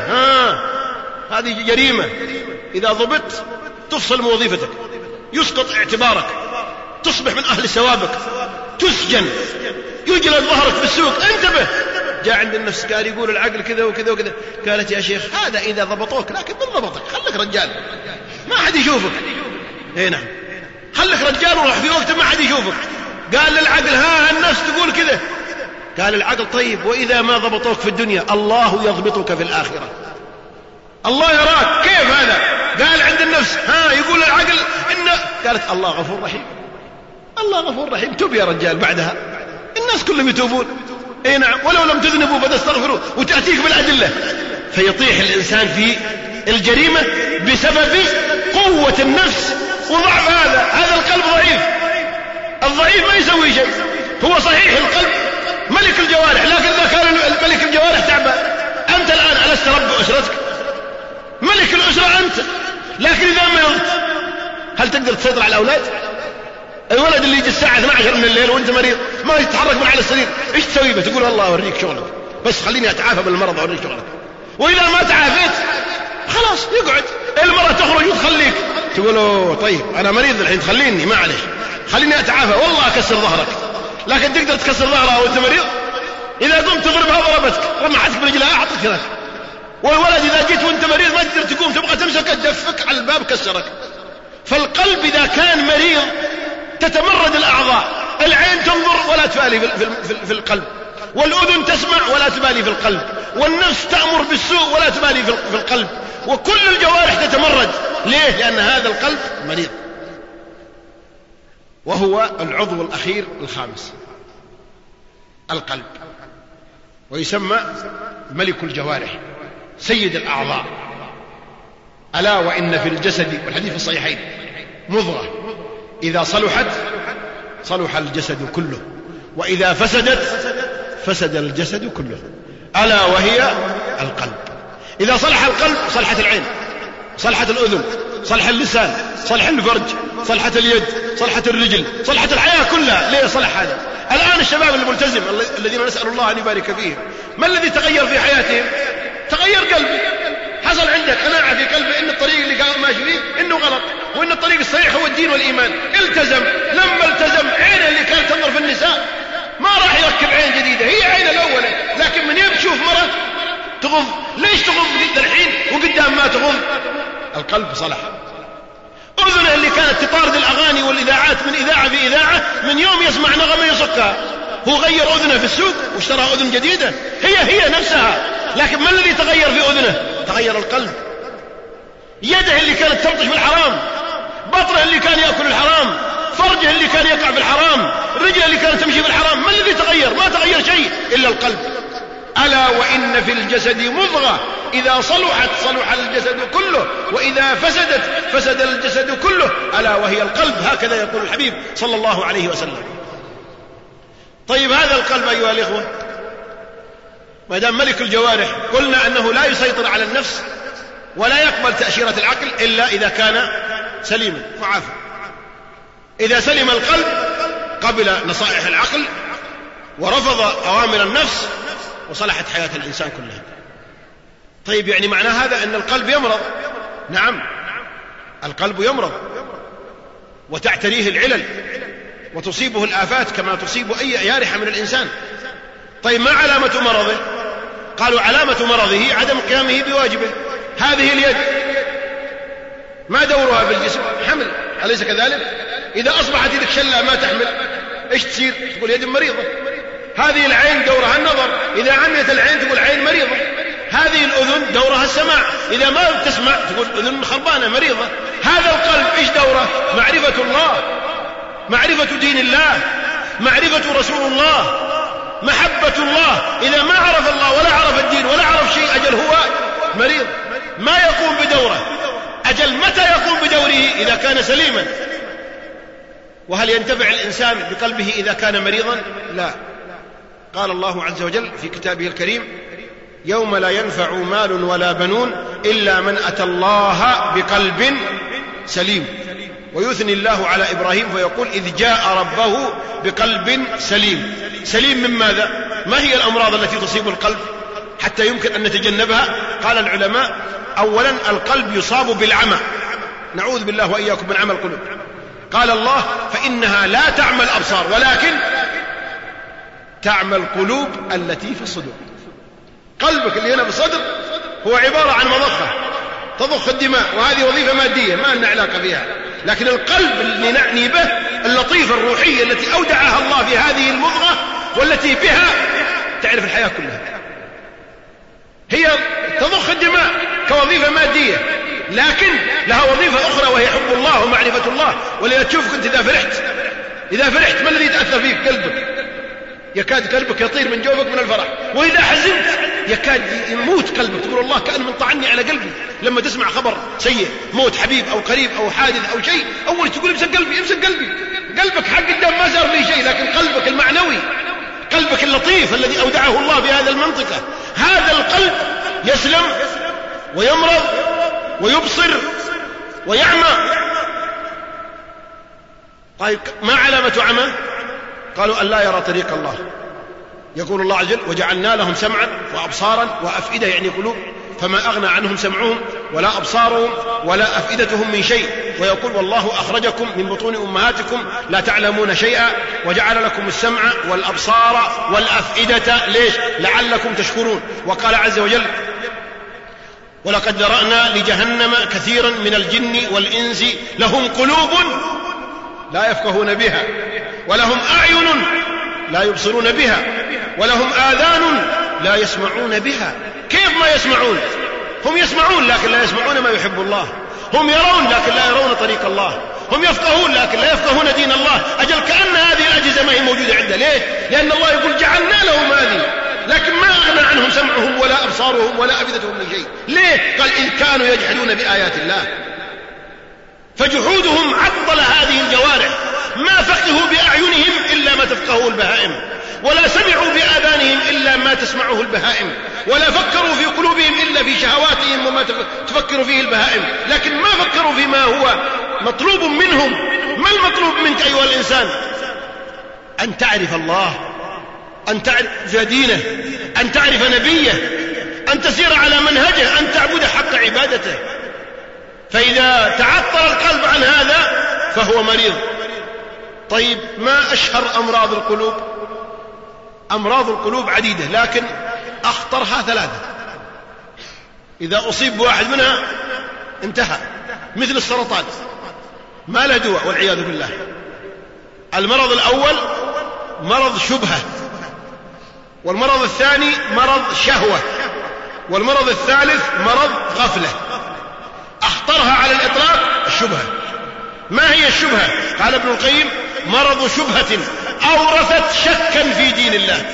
هذه جريمة، إذا ضبطت تفصل من وظيفتك، يسقط اعتبارك، تصبح من أهل ثوابك، تسجن، يجلد ظهرك في السوق، انتبه. جاء عند النفس قال يقول العقل كذا وكذا وكذا، قالت يا شيخ هذا إذا ضبطوك، لكن من ضبطك؟ خلك رجال ما حد يشوفك. نعم، خلك رجال وروح في وقت ما حد يشوفك. قال للعقل النفس تقول كذا، قال العقل طيب وإذا ما ضبطوك في الدنيا الله يضبطك في الآخرة، الله يراك. كيف هذا؟ قال عند النفس يقول العقل قالت الله غفور رحيم، الله غفور رحيم، توب يا رجال. بعدها الناس كلهم يتوبون، نعم، ولو لم تذنبوا فتستغفروا، وتأتيك بالأدلة. فيطيح الإنسان في الجريمة بسبب قوة النفس وضعف هذا القلب ضعيف. الضعيف ما يسوي شيء، هو صحيح القلب ملك الجوارح، لكن إذا كان ملك الجوارح تعبان، أنت الآن ألست رب أسرتك؟ ملك الأسرة أنت، لكن إذا مرضت هل تقدر تسيطر على الأولاد؟ الولد اللي يجي الساعة 12 من الليل وانت مريض ما يتحرك من على السرير، ايش تسوي به؟ تقول الله أوريك شغلك، بس خليني أتعافى من المرض أوريك شغلك. وإذا ما تعافيت خلاص يقعد، المرأة تخرج وتخليك تقول طيب أنا مريض الحين خليني ما عليك، خليني أتعافى والله أكسر ظهرك، لكن تقدر تكسر ظهرها وأنت مريض؟ إذا قمت تضربها ضربتك، رمحتك برجلها أعطتك هناك. والولد إذا جيت وأنت مريض ما تقدر تقوم، تبغى تمسك دفك على الباب كسرك. فالقلب إذا كان مريض تتمرد الأعضاء، العين تنظر ولا تبالي في القلب، والأذن تسمع ولا تبالي في القلب، والنفس تأمر بالسوء ولا تبالي في القلب، وكل الجوارح تتمرد. ليه؟ لأن هذا القلب مريض. وهو العضو الأخير الخامس، القلب، ويسمى ملك الجوارح، سيد الأعضاء. ألا وإن في الجسد، والحديث في الصحيحين، مضغة إذا صلحت صلح الجسد كله، وإذا فسدت فسد الجسد كله، ألا وهي القلب. إذا صلح القلب صلحت العين، صلحت الأذن، صلح اللسان، صلح الفرج، صلحت اليد، صلحت الرجل، صلحت الحياة كلها. ليه صلح هذا؟ الآن الشباب الملتزم الذين نسأل الله أن يبارك فيهم، ما الذي تغير في حياتهم؟ تغير قلبي، حصل عندك قناعة في قلبه إن الطريق اللي قال ماشي فيه إنه غلط، وإن الطريق الصحيح هو الدين والإيمان. التزم. لما التزم عينه اللي كانت تنظر في النساء ما راح يركب عين جديدة، هي عينه الأولى، لكن من يوم تشوف مرة تغض. ليش تغض الحين وقدام ما تغض؟ القلب صلح. أذنه اللي كانت تطارد الأغاني والإذاعات من إذاعة في إذاعة، من يوم يسمع نغمة يصكها. هو غير أذنه في السوق واشترى أذن جديدة، هي نفسها، لكن ما الذي تغير في أذنه؟ تغير القلب. يده اللي كانت تلطش بالحرام، بطنه اللي كان يأكل الحرام، فرجه اللي كان يقع في الحرام، رجله اللي كانت تمشي بالحرام، ما الذي تغير؟ ما تغير شيء إلا القلب. ألا وإن في الجسد مضغة إذا صلحت صلح الجسد كله، وإذا فسدت فسد الجسد كله، ألا وهي القلب. هكذا يقول الحبيب صلى الله عليه وسلم. طيب هذا القلب أيها الإخوة ما دام ملك الجوارح، قلنا أنه لا يسيطر على النفس ولا يقبل تأشيرة العقل إلا إذا كان سليما معافى. إذا سلم القلب قبل نصائح العقل ورفض أوامر النفس وصلحت حياة الإنسان كلها. طيب يعني معنى هذا أن القلب يمرض؟ نعم، القلب يمرض وتعتريه العلل وتصيبه الآفات كما تصيب أي جارحة من الإنسان. طيب ما علامة مرضه؟ قالوا علامة مرضه عدم قيامه بواجبه. هذه اليد ما دورها في الجسم؟ حمل، أليس كذلك؟ إذا أصبحت يدك شلة ما تحمل إيش تصير؟ تقول يد مريضة. هذه العين دورها النظر، إذا عميت العين تقول عين مريضة. هذه الأذن دورها السماع، إذا ما تسمع تقول أذن خربانة مريضة. هذا القلب إيش دوره؟ معرفة الله، معرفة دين الله، معرفة رسول الله، محبة الله. إذا ما عرف الله ولا عرف الدين ولا عرف شيء أجل هو مريض، ما يقوم بدوره. أجل متى يقوم بدوره؟ إذا كان سليما. وهل ينتفع الإنسان بقلبه إذا كان مريضا؟ لا. قال الله عز وجل في كتابه الكريم: يوم لا ينفع مال ولا بنون إلا من أتى الله بقلب سليم. ويثني الله على إبراهيم فيقول: إذ جاء ربه بقلب سليم. سليم من ماذا؟ ما هي الأمراض التي تصيب القلب حتى يمكن أن نتجنبها؟ قال العلماء: أولا القلب يصاب بالعمى، نعوذ بالله وإياكم من عمى القلوب. قال الله: فإنها لا تعمى الأبصار ولكن تعمى القلوب التي في الصدور. قلبك اللي هنا في الصدر هو عبارة عن مضخة تضخ الدماء، وهذه وظيفة مادية ما لنا علاقة بها. لكن القلب اللي نعني به اللطيفة الروحية التي أودعها الله في هذه المضغة، والتي بها تعرف الحياة كلها. هي تضخ الدماء كوظيفة مادية، لكن لها وظيفة أخرى وهي حب الله ومعرفة الله. ولذا تشوفك أنت إذا فرحت ما الذي يتأثر فيك؟ قلبك، يكاد قلبك يطير من جوفك من الفرح. وإذا حزنت يكاد يموت قلبك، تقول الله كأن من طعني على قلبي. لما تسمع خبر سيء، موت حبيب أو قريب أو حادث أو شيء، أول تقول امسك قلبي امسك قلبي. قلبك حق قدام ما صار لي شيء، لكن قلبك المعنوي، قلبك اللطيف الذي أودعه الله في هذه المنطقة، هذا القلب يسلم ويمرض ويبصر ويعمى. طيب ما علامة عمى؟ قالوا أن لا يرى طريق الله. يقول الله عز وجل: وجعلنا لهم سمعا وأبصارا وأفئدة، يعني قلوب، فما أغنى عنهم سمعهم ولا أبصارهم ولا أفئدتهم من شيء، ويقول والله أخرجكم من بطون أمهاتكم لا تعلمون شيئا وجعل لكم السمع والأبصار والأفئدة، ليش؟ لعلكم تشكرون. وقال عز وجل ولقد ذرأنا لجهنم كثيرا من الجن والإنس لهم قلوب لا يفقهون بها ولهم أعين لا يبصرون بها ولهم آذان لا يسمعون بها. كيف ما يسمعون؟ هم يسمعون لكن لا يسمعون ما يحب الله، هم يرون لكن لا يرون طريق الله، هم يفقهون لكن لا يفقهون دين الله. أجل كأن هذه الأجهزة ما هي موجودة عنده. ليه؟ لأن الله يقول جعلنا لهم هذه، لكن ما أغنى عنهم سمعهم ولا أبصارهم ولا أفئدتهم من شيء. ليه؟ قال إن كانوا يجحدون بآيات الله، فجحودهم عطل هذه الجوارح. ما فقهوا بأعينهم إلا ما تفقهه البهائم، ولا سمعوا بآذانهم إلا ما تسمعه البهائم، ولا فكروا في قلوبهم إلا في شهواتهم وما تفكر فيه البهائم، لكن ما فكروا فيما هو مطلوب منهم. ما المطلوب منك أيها الإنسان؟ أن تعرف الله، أن تعرف دينه، أن تعرف نبيه، أن تسير على منهجه، أن تعبد حق عبادته. فإذا تعطل القلب عن هذا فهو مريض. طيب ما أشهر أمراض القلوب؟ أمراض القلوب عديدة، لكن أخطرها 3. إذا أصيب بواحد منها انتهى، مثل السرطان ما له دواء والعياذ بالله. المرض الأول مرض شبهة، والمرض الثاني مرض شهوة، والمرض الثالث مرض غفلة. أخطرها على الإطلاق الشبهة. ما هي الشبهة؟ قال ابن القيم مرض شبهة أورثت شكا في دين الله.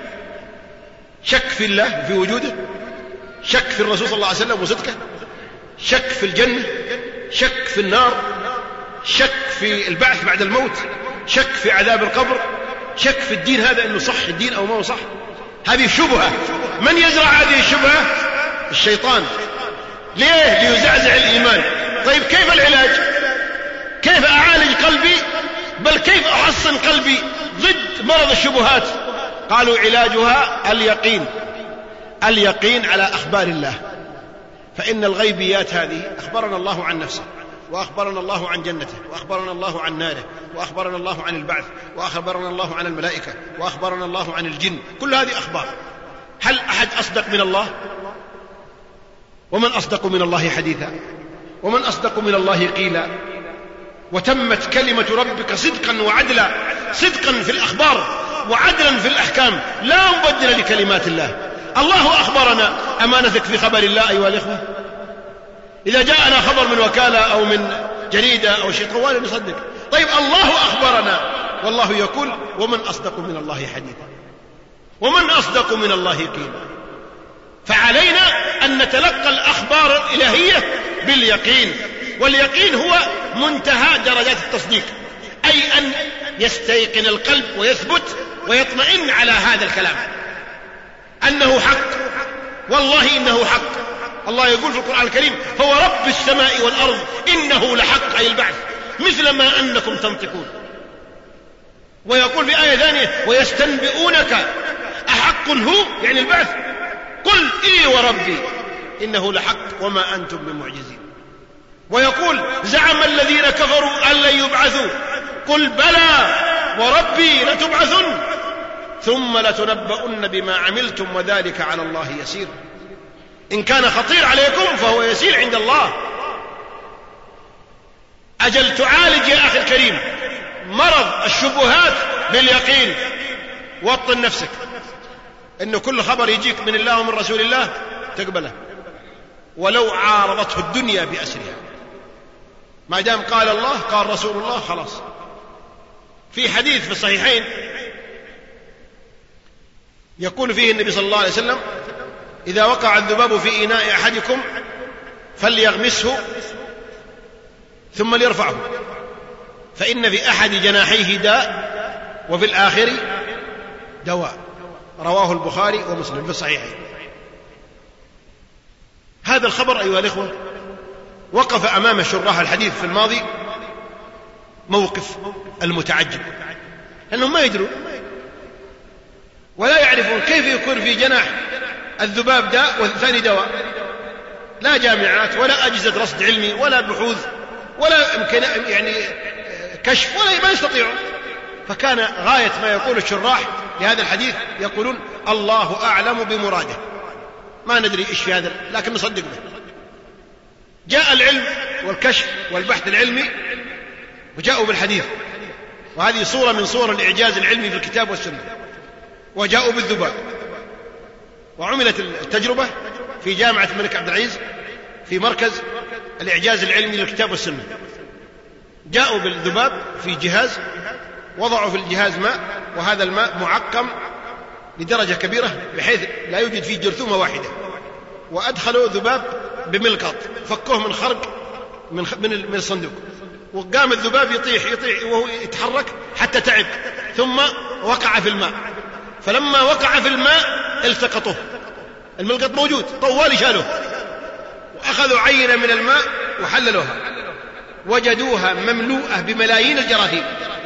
شك في الله في وجوده، شك في الرسول صلى الله عليه وسلم وصدقه، شك في الجنة، شك في النار، شك في البعث بعد الموت، شك في عذاب القبر، شك في الدين هذا إنه صح الدين أو ما هو صح. هذه شبهة. من يزرع هذه الشبهة؟ الشيطان. ليه؟ ليزعزع الإيمان. طيب كيف العلاج؟ كيف أعالج قلبي؟ بل كيف أحصن قلبي ضد مرض الشبهات؟ قالوا علاجها اليقين. اليقين على أخبار الله. فإن الغيبيات هذه أخبرنا الله عن نفسه، وأخبرنا الله عن جنته، وأخبرنا الله عن ناره، وأخبرنا الله عن البعث، وأخبرنا الله عن الملائكة، وأخبرنا الله عن الجن. كل هذه أخبار. هل أحد أصدق من الله؟ ومن أصدق من الله حديثا؟ ومن أصدق من الله قيلا؟ وتمت كلمة ربك صدقا وعدلا، صدقا في الأخبار وعدلا في الأحكام، لا مبدل لكلمات الله. الله أخبرنا، أما نثق في خبر الله أيها الإخوة؟ إذا جاءنا خبر من وكالة أو من جريدة أو شيء طوال نصدق. طيب الله أخبرنا، والله يقول ومن أصدق من الله حديثا، ومن أصدق من الله قيلا. فعلينا أن نتلقى الأخبار الإلهية باليقين، واليقين هو منتهى درجات التصديق، أي أن يستيقن القلب ويثبت ويطمئن على هذا الكلام أنه حق، والله إنه حق. الله يقول في القرآن الكريم فهو رب السماء والأرض إنه لحق، أي البعث، مثل ما أنكم تنطقون. ويقول في آية ثانية ويستنبئونك أحق هو، يعني البعث، قل إي وربي إنه لحق وما أنتم بمعجزين. ويقول زعم الذين كفروا أن لن يبعثوا، قل بلى وربي لتبعثن ثم لتنبؤن بما عملتم وذلك على الله يسير. إن كان خطير عليكم فهو يسير عند الله. أجل تعالج يا أخي الكريم مرض الشبهات باليقين. وطن نفسك إنه كل خبر يجيك من الله ومن رسول الله تقبله، ولو عارضته الدنيا بأسرها. ما دام قال الله قال رسول الله خلاص. في حديث في الصحيحين يقول فيه النبي صلى الله عليه وسلم إذا وقع الذباب في إناء أحدكم فليغمسه ثم ليرفعه، فإن في أحد جناحيه داء وفي الآخر دواء. رواه البخاري ومسلم في الصحيحين. هذا الخبر أيها الإخوة وقف أمام شراح الحديث في الماضي موقف المتعجب، لأنهم ما يدرون ولا يعرفون كيف يكون في جناح الذباب داء والثاني دواء. لا جامعات ولا أجهزة رصد علمي ولا بحوث ولا يمكن يعني كشف ولا ما يستطيعون. فكان غاية ما يقول الشراح لهذا الحديث يقولون الله أعلم بمراده، ما ندري إيش في هذا لكن نصدق به. جاء العلم والكشف والبحث العلمي وجاءوا بالحديث، وهذه صورة من صور الإعجاز العلمي في الكتاب والسنة. وجاءوا بالذباب، وعملت التجربة في جامعة الملك عبد العزيز في مركز الإعجاز العلمي للكتاب والسنة. جاءوا بالذباب في جهاز، وضعوا في الجهاز ماء، وهذا الماء معقم لدرجة كبيرة بحيث لا يوجد فيه جرثومة واحدة، وأدخلوا ذباب بملقط، فكوه من خرق من الصندوق، وقام الذباب يطيح وهو يتحرك حتى تعب، ثم وقع في الماء. فلما وقع في الماء التقطوه، الملقط موجود، طوالي شالوه، وأخذوا عينة من الماء وحللوها، وجدوها مملوءة بملايين الجراثيم.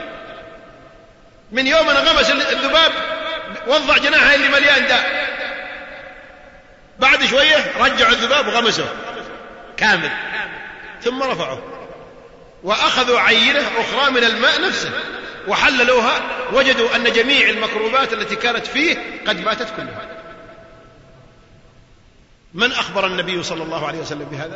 من يوم أن غمس الذباب وضع جناحه اللي مليان داء، بعد شوية رجعوا الذباب وغمسوه كامل، ثم رفعوه وأخذوا عينة أخرى من الماء نفسه وحللوها، وجدوا أن جميع الميكروبات التي كانت فيه قد ماتت كلها. من أخبر النبي صلى الله عليه وسلم بهذا؟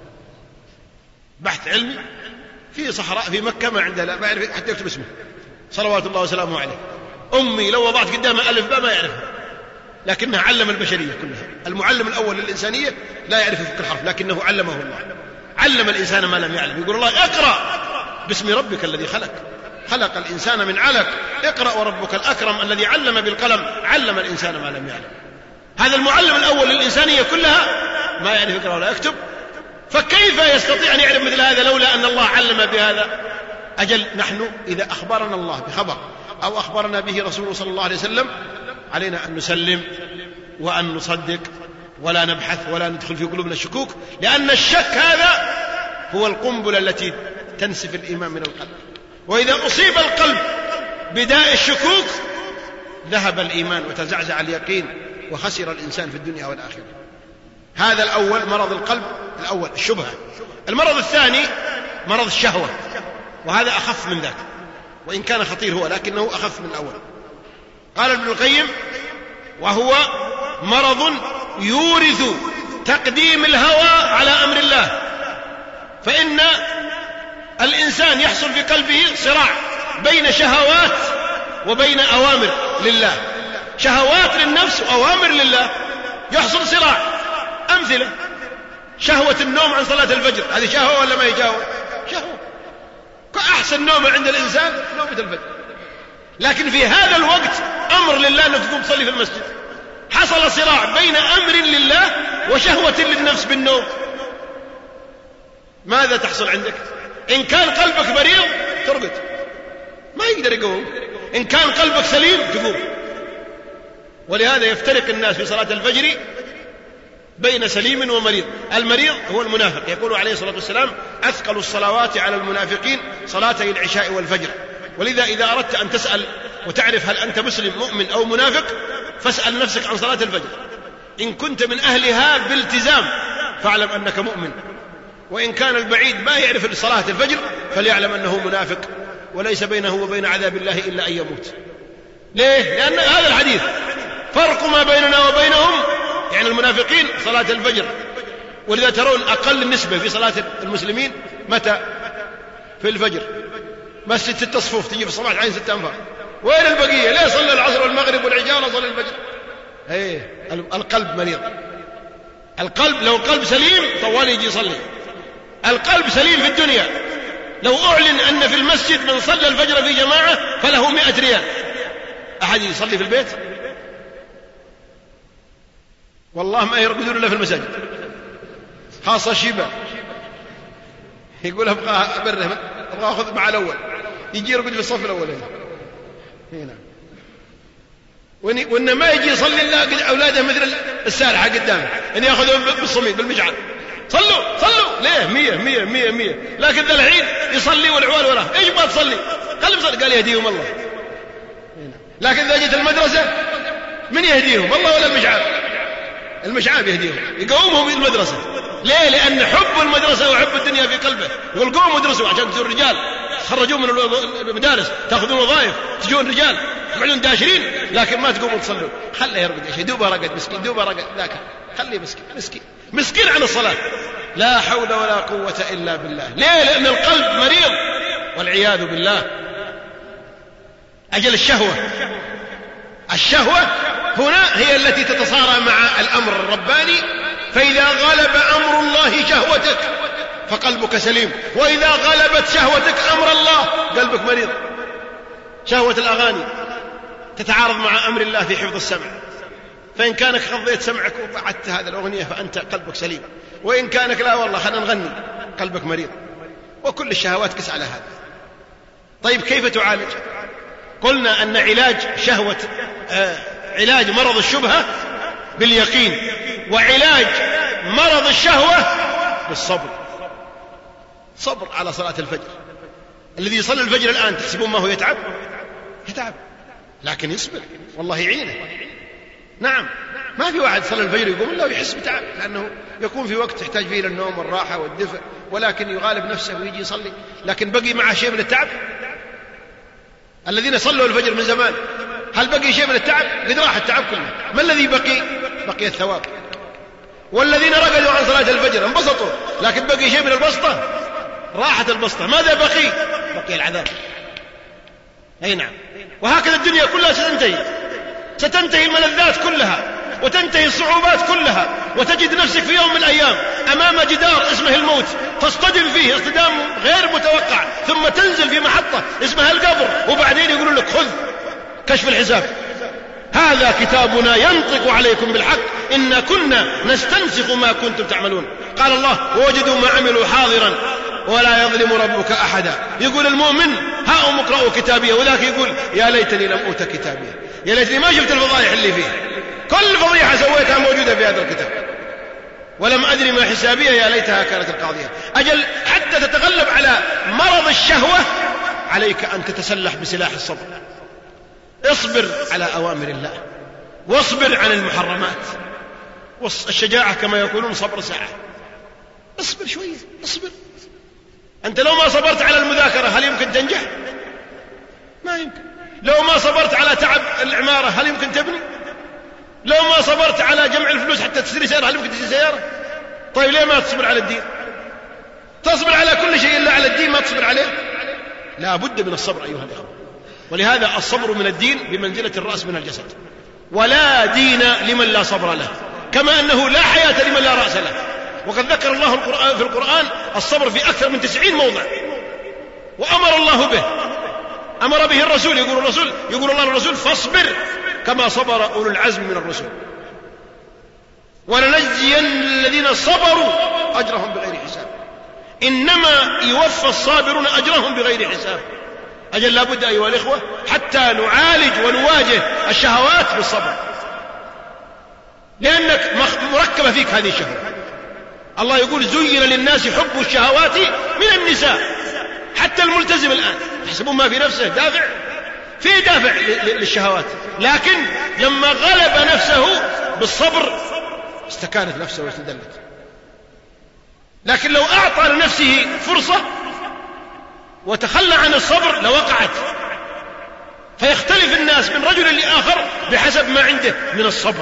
بحث علمي في صحراء في مكة ما عنده، لا ما يعرف حتى يكتب اسمه صلوات الله وسلامه عليه. أمي لو وضعت قدامه ألف باء ما يعرفها، لكنه علم البشرية كلها. المعلم الأول للإنسانية لا يعرف فك الحرف، لكنه علمه الله، علم الإنسان ما لم يعلم. يقول الله اقرأ باسم ربك الذي خلق الإنسان من علق، اقرأ وربك الأكرم الذي علم بالقلم علم الإنسان ما لم يعلم. هذا المعلم الأول للإنسانية كلها ما يعرف يقرأ ولا يكتب، فكيف يستطيع أن يعرف مثل هذا لولا أن الله علم بهذا؟ أجل نحن إذا أخبرنا الله بخبر أو أخبرنا به رسوله صلى الله عليه وسلم علينا أن نسلم وأن نصدق ولا نبحث ولا ندخل في قلوبنا الشكوك، لأن الشك هذا هو القنبلة التي تنسف الإيمان من القلب. وإذا أصيب القلب بداء الشكوك ذهب الإيمان وتزعزع اليقين وخسر الإنسان في الدنيا والآخرة. هذا الأول مرض القلب الأول الشبهة. المرض الثاني مرض الشهوة، وهذا أخف من ذاك، وإن كان خطير هو لكنه أخف من الأول. قال ابن القيم وهو مرض يورث تقديم الهوى على أمر الله، فإن الإنسان يحصل في قلبه صراع بين شهوات وبين أوامر لله، شهوات للنفس وأوامر لله، يحصل صراع. أمثلة: شهوة النوم عن صلاة الفجر، هذه شهوة ولا ما هي شهوة؟ شهوة. أحسن نوم عند الإنسان نومة الفجر، لكن في هذا الوقت أمر لله أنك تقوم تصلي في المسجد. حصل صراع بين أمر لله وشهوة للنفس بالنوم. ماذا تحصل عندك؟ إن كان قلبك مريض ترقد ما يقدر يقوم، إن كان قلبك سليم تقوم. ولهذا يفترق الناس في صلاة الفجر بين سليم ومريض. المريض هو المنافق، يقول عليه الصلاة والسلام: أثقل الصلوات على المنافقين صلاتي العشاء والفجر. ولذا إذا أردت أن تسأل وتعرف هل أنت مسلم مؤمن أو منافق فاسأل نفسك عن صلاة الفجر. إن كنت من أهلها بالتزام فاعلم أنك مؤمن، وإن كان البعيد ما يعرف صلاة الفجر فليعلم أنه منافق، وليس بينه وبين عذاب الله إلا أن يموت. ليه؟ لأن هذا الحديث فرق ما بيننا وبينهم، يعني المنافقين صلاة الفجر. ولذا ترون أقل نسبة في صلاة المسلمين متى؟ في الفجر. مسجد 6 صفوف تجي في الصباح عين 6 أنفار. وين البقية؟ ليه صلى العصر والمغرب والعشاء ولا صلى الفجر؟ القلب مريض. القلب لو قلب سليم طوال يجي يصلي. القلب سليم في الدنيا، لو أعلن أن في المسجد من صلى الفجر في جماعة فله 100 ريال. أحد يصلي في البيت؟ والله ما يرقدون إلا في المساجد، خاصة الشيبة. يقول أبغى أخذ مع الأول، يجي يرقد في الصف الأول هنا. وإن ما يجي يصلي إلا أولاده مثل السالحة قدامه، إن يأخذهم بالصميد بالمجعل. صلوا ليه؟ 100. لكن ذا الحين يصلي والعوال وراه. إيش ما تصلي؟ خلي بصلي. قال يهديهم الله. لكن إذا جت المدرسة من يهديهم؟ الله ولا المشعاب؟ المشعاب يهديهم، يقومهم المدرسة. ليه؟ لأن حب المدرسة وحب الدنيا في قلبه. يقول قوموا ادرسوا عشان تصيروا رجال، تخرجوا من المدارس، تأخذون وظائف، تجون رجال، تقعدون داشرين، لكن ما تقوموا تصلوا. خليه يرقد يا شيخ، دوبه رقد مسكين، دوبه رقد ذاك، خليه مسكين عن الصلاة. لا حول ولا قوة إلا بالله. ليه؟ لأن القلب مريض والعياذ بالله. أجل الشهوة هنا هي التي تتصارى مع الأمر الرباني. فإذا غلب أمر الله شهوتك فقلبك سليم، وإذا غلبت شهوتك أمر الله قلبك مريض. شهوة الأغاني تتعارض مع أمر الله في حفظ السمع، فإن كانك غضيت سمعك وقعدت هذه الأغنية فأنت قلبك سليم، وإن كانك لا والله خلنا نغني قلبك مريض. وكل الشهوات قس على هذا. طيب كيف تعالج؟ قلنا أن علاج مرض الشبهة باليقين، وعلاج مرض الشهوة بالصبر. صبر على صلاة الفجر. الذي يصلي الفجر الآن تحسبون ما هو يتعب، لكن يصبر والله يعينه. نعم، ما في واحد صلى الفجر يقوم إلا ويحس بتعب، لأنه يكون في وقت يحتاج فيه للنوم والراحة والدفء، ولكن يغالب نفسه ويجي يصلي، لكن بقي معه شيء من التعب. الذين صلوا الفجر من زمان هل بقي شيء من التعب؟ قد راح التعب كله. ما الذي بقي الثواب. والذين رقدوا عن صلاة الفجر انبسطوا، لكن بقي شيء من البسطة، راحت البسطة. ماذا بقي العذاب. أي نعم. وهكذا الدنيا كلها ستنتهي الملذات كلها، وتنتهي الصعوبات كلها، وتجد نفسك في يوم من الأيام أمام جدار اسمه الموت، تصطدم فيه اصطدام غير متوقع، ثم تنزل في محطة اسمها القبر، وبعدين يقولون لك خذ كشف الحساب، هذا كتابنا ينطق عليكم بالحق إنا كنا نستنسخ ما كنتم تعملون. قال الله ووجدوا ما عملوا حاضرا ولا يظلم ربك أحدا. يقول المؤمن هاؤم اقرأوا كتابيه، وذاك يقول يا ليتني لم أوت كتابيه، يا ليتني ما شفت الفضائح اللي فيه، كل فضيحة سويتها موجودة في هذا الكتاب، ولم أدري ما حسابيه يا ليتها كانت القاضية. أجل حتى تتغلب على مرض الشهوة عليك أن تتسلح بسلاح الصبر. اصبر على أوامر الله، واصبر عن المحرمات. والشجاعة كما يقولون صبر ساعة. اصبر شوية، اصبر. أنت لو ما صبرت على المذاكرة هل يمكن تنجح؟ ما يمكن. لو ما صبرت على تعب العمارة هل يمكن تبني؟ لو ما صبرت على جمع الفلوس حتى تشتري سيارة هل يمكن تشتري سيارة؟ طيب ليه ما تصبر على الدين؟ تصبر على كل شيء إلا على الدين ما تصبر عليه؟ لا بد من الصبر أيها الأخوة. ولهذا الصبر من الدين بمنزلة الرأس من الجسد. ولا دين لمن لا صبر له، كما أنه لا حياة لمن لا رأس له. وقد ذكر الله في القرآن الصبر في أكثر من 90 موضع، وأمر الله به، أمر به الرسول. يقول الله للرسول فاصبر كما صبر أولو العزم من الرسل، ولنجزين الذين صبروا أجرهم بغير حساب. إنما يوفى الصابرون أجرهم بغير حساب. أجل لابد أيها الإخوة حتى نعالج ونواجه الشهوات بالصبر، لأنك مركبة فيك هذه الشهوة. الله يقول زين للناس حب الشهوات من النساء. حتى الملتزم الآن يحسبون ما في نفسه دافع، في دافع للشهوات، لكن لما غلب نفسه بالصبر استكانت نفسه واستدلت. لكن لو أعطى لنفسه فرصة وتخلى عن الصبر لوقعت. فيختلف الناس من رجل لآخر بحسب ما عنده من الصبر.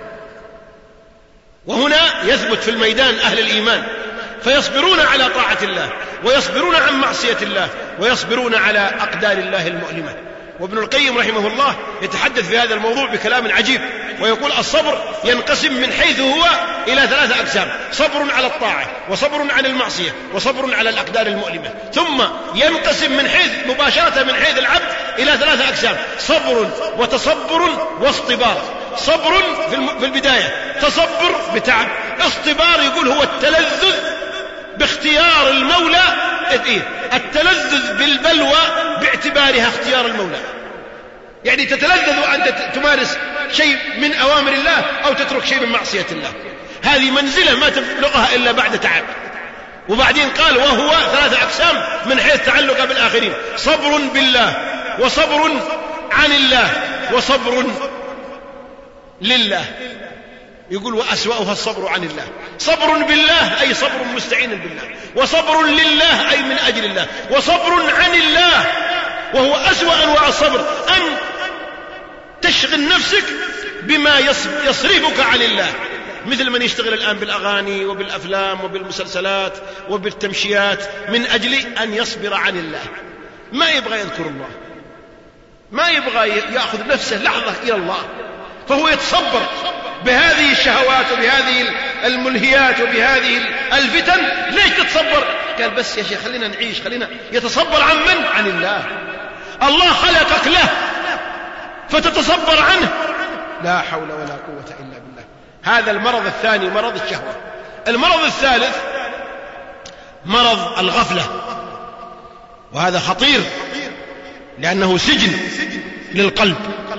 وهنا يثبت في الميدان أهل الإيمان، فيصبرون على طاعة الله، ويصبرون عن معصية الله، ويصبرون على أقدار الله المؤلمة. وابن القيم رحمه الله يتحدث في هذا الموضوع بكلام عجيب، ويقول الصبر ينقسم من حيث هو إلى 3 أقسام: صبر على الطاعة، وصبر عن المعصية، وصبر على الأقدار المؤلمة. ثم ينقسم من حيث مباشرة من حيث العبد إلى 3 أقسام: صبر وتصبر واصطبار. صبر في البداية، تصبر بتعب، اصطبار يقول هو التلذذ باختيار المولى، التلذذ بالبلوى باعتبارها اختيار المولى. يعني تتلذذ أن تمارس شيء من أوامر الله أو تترك شيء من معصية الله. هذه منزلة ما تبلغها إلا بعد تعب. وبعدين قال وهو 3 أقسام من حيث تعلق بالآخرين: صبر بالله، وصبر عن الله، وصبر لله. يقول وأسوأها الصبر عن الله. صبر بالله أي صبر مستعين بالله، وصبر لله أي من أجل الله، وصبر عن الله وهو أسوأ أنواع الصبر، أن تشغل نفسك بما يصرفك عن الله، مثل من يشتغل الآن بالأغاني وبالأفلام وبالمسلسلات وبالتمشيات من أجل أن يصبر عن الله. ما يبغى يذكر الله، ما يبغى يأخذ نفسه لحظة إلى الله، فهو يتصبر بهذه الشهوات وبهذه الملهيات وبهذه الفتن. ليش تتصبر؟ قال بس يا شيخ خلينا نعيش، خلينا يتصبر عن من؟ عن الله. الله خلقك له فتتصبر عنه. لا حول ولا قوة إلا بالله. هذا المرض الثاني، مرض الشهوة. المرض الثالث مرض الغفلة، وهذا خطير لأنه سجن للقلب،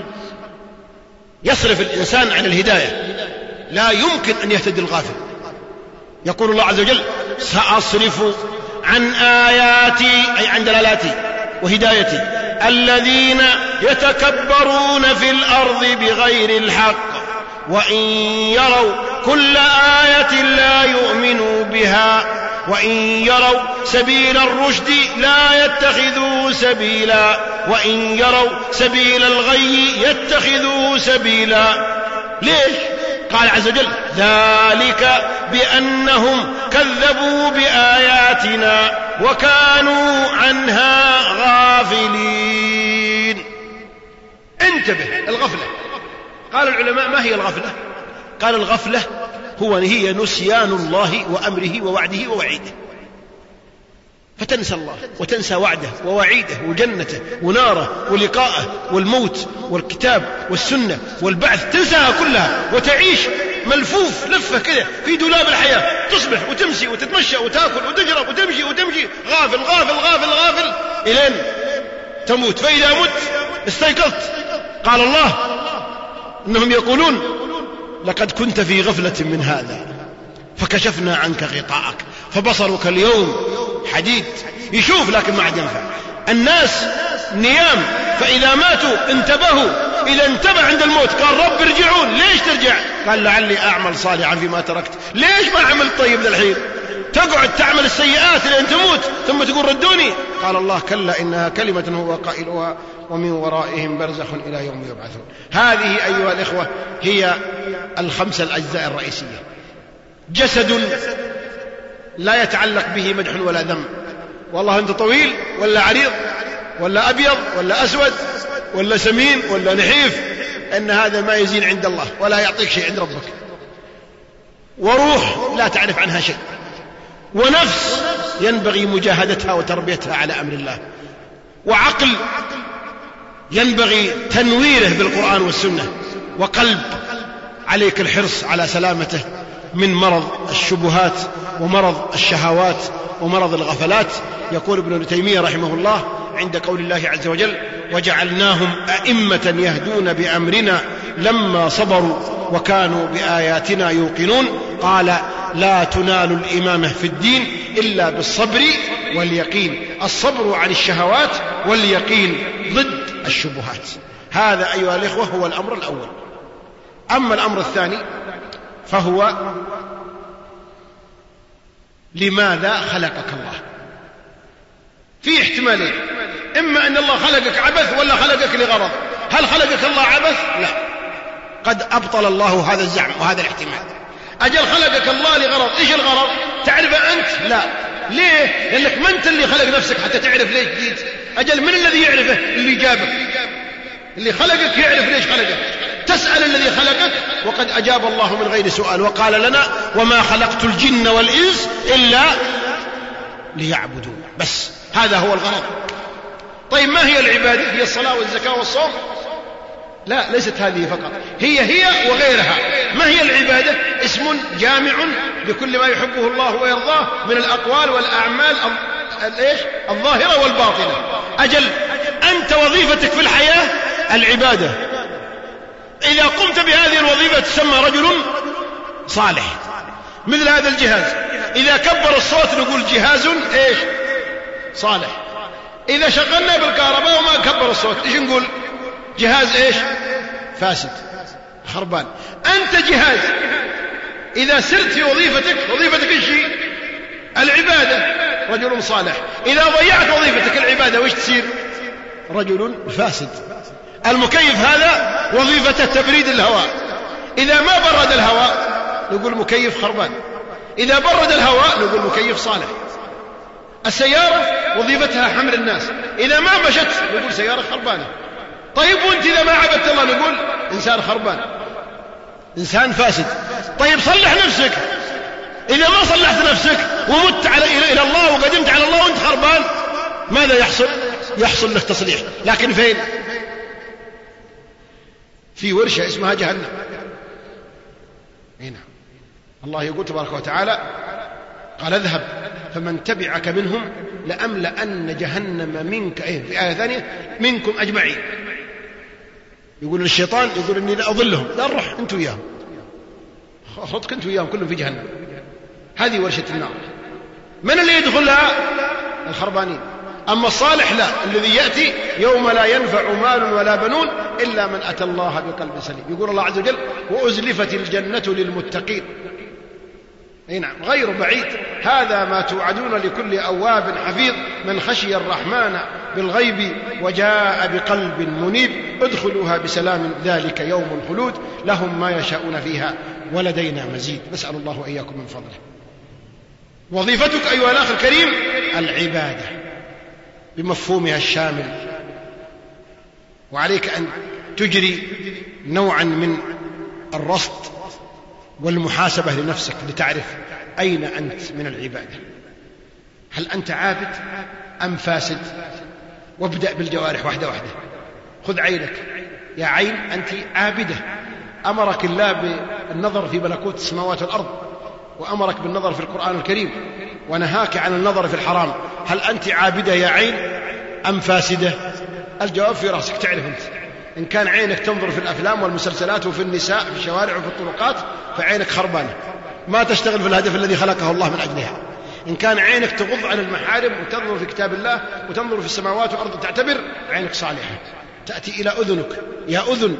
يصرف الإنسان عن الهداية، لا يمكن أن يهتدي الغافل. يقول الله عز وجل سأصرف عن آياتي أي عن دلالاتي وهدايتي الذين يتكبرون في الأرض بغير الحق وإن يروا كل آية لا يؤمنوا بها وإن يروا سبيل الرشد لا يتخذوه سبيلا وإن يروا سبيل الغي يتخذوه سبيلا. ليش؟ قال عز وجل ذلك بأنهم كذبوا بآياتنا وكانوا عنها غافلين. انتبه، الغفلة. قال العلماء ما هي الغفلة؟ قال الغفلة هي نسيان الله وأمره ووعده ووعيده، فتنسى الله وتنسى وعده ووعيده وجنته وناره ولقاءه والموت والكتاب والسنة والبعث، تنساها كلها وتعيش ملفوف لفة كده في دولاب الحياة، تصبح وتمسي وتتمشى وتأكل وتشرب وتمشي غافل غافل غافل غافل إلين تموت. فإذا مت استيقظت. قال الله إنهم يقولون لقد كنت في غفلة من هذا فكشفنا عنك غطاءك فبصرك اليوم حديد. يشوف لكن ما عاد ينفع. الناس نيام، فإذا ماتوا انتبهوا. إذا انتبه عند الموت قال رب ارجعون. ليش ترجع؟ قال لعلي أعمل صالحا فيما تركت. ليش ما عملت طيب ذا الحين؟ تقعد تعمل السيئات لين تموت ثم تقول ردوني. قال الله كلا إنها كلمة هو قائلها ومن ورائهم برزخ إلى يوم يبعثون. هذه أيها الإخوة هي الخمسة الأجزاء الرئيسية. جسد لا يتعلق به مدح ولا ذم، والله أنت طويل ولا عريض ولا أبيض ولا أسود ولا سمين ولا نحيف، أن هذا ما يزين عند الله ولا يعطيك شيء عند ربك. وروح لا تعرف عنها شيء، ونفس ينبغي مجاهدتها وتربيتها على أمر الله، وعقل ينبغي تنويره بالقرآن والسنة، وقلب عليك الحرص على سلامته من مرض الشبهات ومرض الشهوات ومرض الغفلات. يقول ابن تيمية رحمه الله عند قول الله عز وجل وجعلناهم أئمة يهدون بأمرنا لما صبروا وكانوا بآياتنا يوقنون. قال لا تنال الإمامة في الدين إلا بالصبر واليقين. الصبر عن الشهوات واليقين ضد الشبهات. هذا أيها الإخوة هو الأمر الأول. أما الأمر الثاني فهو لماذا خلقك الله؟ في احتمالين، إما أن الله خلقك عبث ولا خلقك لغرض. هل خلقك الله عبث؟ لا، قد أبطل الله هذا الزعم وهذا الاحتمال. أجل خلقك الله لغرض. إيش الغرض؟ تعرفه أنت؟ لا. ليه؟ لأنك ما أنت اللي خلق نفسك حتى تعرف ليش جيت. أجل من الذي يعرفه؟ اللي جابك، اللي خلقك يعرف ليش خلقك. تسأل الذي خلقك، وقد أجاب الله من غير سؤال وقال لنا وما خلقت الجن والإنس إلا ليعبدون. بس هذا هو الغرض. طيب ما هي العبادة؟ هي الصلاة والزكاة والصوم؟ لا، ليست هذه فقط، هي وغيرها. ما هي العبادة؟ اسم جامع لكل ما يحبه الله ويرضاه من الأقوال والأعمال الظاهرة والباطنة. أجل أنت وظيفتك في الحياة العبادة. إذا قمت بهذه الوظيفة تسمى رجل صالح. مثل هذا الجهاز إذا كبر الصوت نقول جهاز صالح. إذا شغلنا بالكهرباء وما كبر الصوت إيش نقول؟ جهاز فاسد. خربان. أنت جهاز، إذا سرت في وظيفتك إيش هي؟ العبادة، رجل صالح. إذا ضيعت وظيفتك العبادة وإيش تصير؟ رجل فاسد. المكيف هذا وظيفته تبريد الهواء، إذا ما برد الهواء نقول مكيف خربان، إذا برد الهواء نقول مكيف صالح. السيارة وظيفتها حمل الناس، إذا ما مشت نقول سيارة خربانة. طيب وانت إذا ما عبدت الله نقول إنسان خربان، إنسان فاسد. طيب صلح نفسك، إذا ما صلحت نفسك ومت إلى الله وقدمت على الله وانت خربان، ماذا يحصل؟ يحصل لك تصليح، لكن فين؟ في ورشة اسمها جهنم. هنا الله يقول تبارك وتعالى قال اذهب فمن تبعك منهم لأملأن جهنم منك، في آية ثانية منكم أجمعين. يقول للشيطان، يقول إني لا أضلهم، لا نروح أنت وياهم، أخرجك أنت وياهم كلهم في جهنم. هذه ورشة النار. من اللي يدخلها؟ الخربانين. أما الصالح لا، الذي يأتي يوم لا ينفع مال ولا بنون إلا من أتى الله بقلب سليم. يقول الله عز وجل وأزلفت الجنة للمتقين. أي نعم، غير بعيد. هذا ما توعدون لكل أواب حفيظ من خشي الرحمن بالغيب وجاء بقلب منيب ادخلوها بسلام ذلك يوم الخلود لهم ما يشاءون فيها ولدينا مزيد. نسأل الله وإياكم من فضله. وظيفتك أيها الأخ الكريم العبادة بمفهومها الشامل، وعليك أن تجري نوعا من الرصد والمحاسبة لنفسك لتعرف أين أنت من العبادة. هل أنت عابد أم فاسد؟ وابدأ بالجوارح واحدة واحدة. خذ عينك يا عين، أنت عابدة، أمرك الله بالنظر في ملكوت السماوات والأرض، وأمرك بالنظر في القرآن الكريم، ونهاك عن النظر في الحرام. هل أنت عابدة يا عين أم فاسدة؟ الجواب في رأسك، تعرف أنت. إن كان عينك تنظر في الأفلام والمسلسلات وفي النساء في الشوارع وفي الطرقات فعينك خربانة، ما تشتغل في الهدف الذي خلقه الله من أجلها. إن كان عينك تغض عن المحارم وتنظر في كتاب الله وتنظر في السماوات والأرض تعتبر عينك صالحة. تأتي إلى أذنك يا أذن،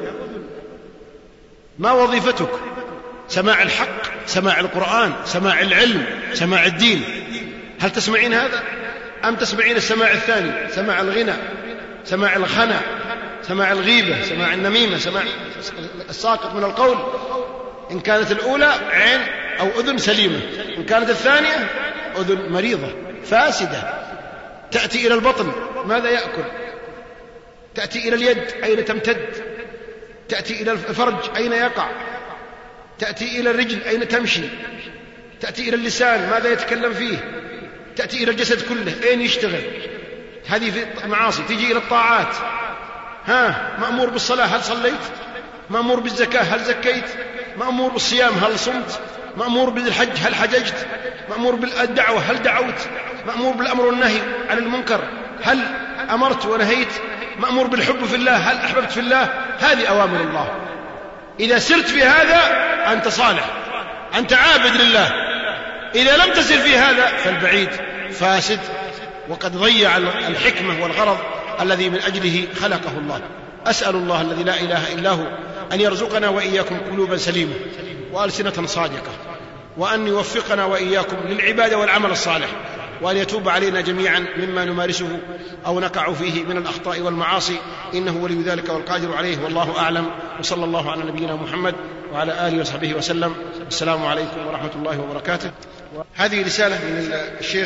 ما وظيفتك؟ سماع الحق، سماع القرآن، سماع العلم، سماع الدين. هل تسمعين هذا أم تسمعين السماع الثاني، سماع الغنى، سماع الخنا، سماع الغيبة، سماع النميمة، سماع الساقط من القول؟ إن كانت الأولى عين أو أذن سليمة، إن كانت الثانية أذن مريضة فاسدة. تأتي إلى البطن، ماذا يأكل؟ تأتي إلى اليد، أين تمتد؟ تأتي إلى الفرج، أين يقع؟ تأتي إلى الرجل، أين تمشي؟ تأتي إلى اللسان، ماذا يتكلم فيه؟ تأتي إلى الجسد كله، أين يشتغل؟ هذه في المعاصي. تيجي إلى الطاعات، مأمور بالصلاة، هل صليت؟ مأمور بالزكاة، هل زكيت؟ مأمور بالصيام، هل صمت؟ مأمور بالحج، هل حججت؟ مأمور بالدعوة، هل دعوت؟ مأمور بالأمر والنهي عن المنكر، هل أمرت ونهيت؟ مأمور بالحب في الله، هل أحببت في الله؟ هذه أوامر الله. إذا سرت في هذا أنت صالح، أنت عابد لله. إذا لم تسر في هذا فالبعيد فاسد، وقد ضيع الحكمة والغرض الذي من أجله خلقه الله. أسأل الله الذي لا إله إلا هو أن يرزقنا وإياكم قلوبا سليمة وألسنة صادقة، وأن يوفقنا وإياكم للعبادة والعمل الصالح، وأن يتوب علينا جميعا مما نمارسه أو نقع فيه من الأخطاء والمعاصي، إنه ولي ذلك والقادر عليه، والله أعلم. وصلى الله على نبينا محمد وعلى آله وصحبه وسلم. السلام عليكم ورحمة الله وبركاته. هذه رسالة من الشيخ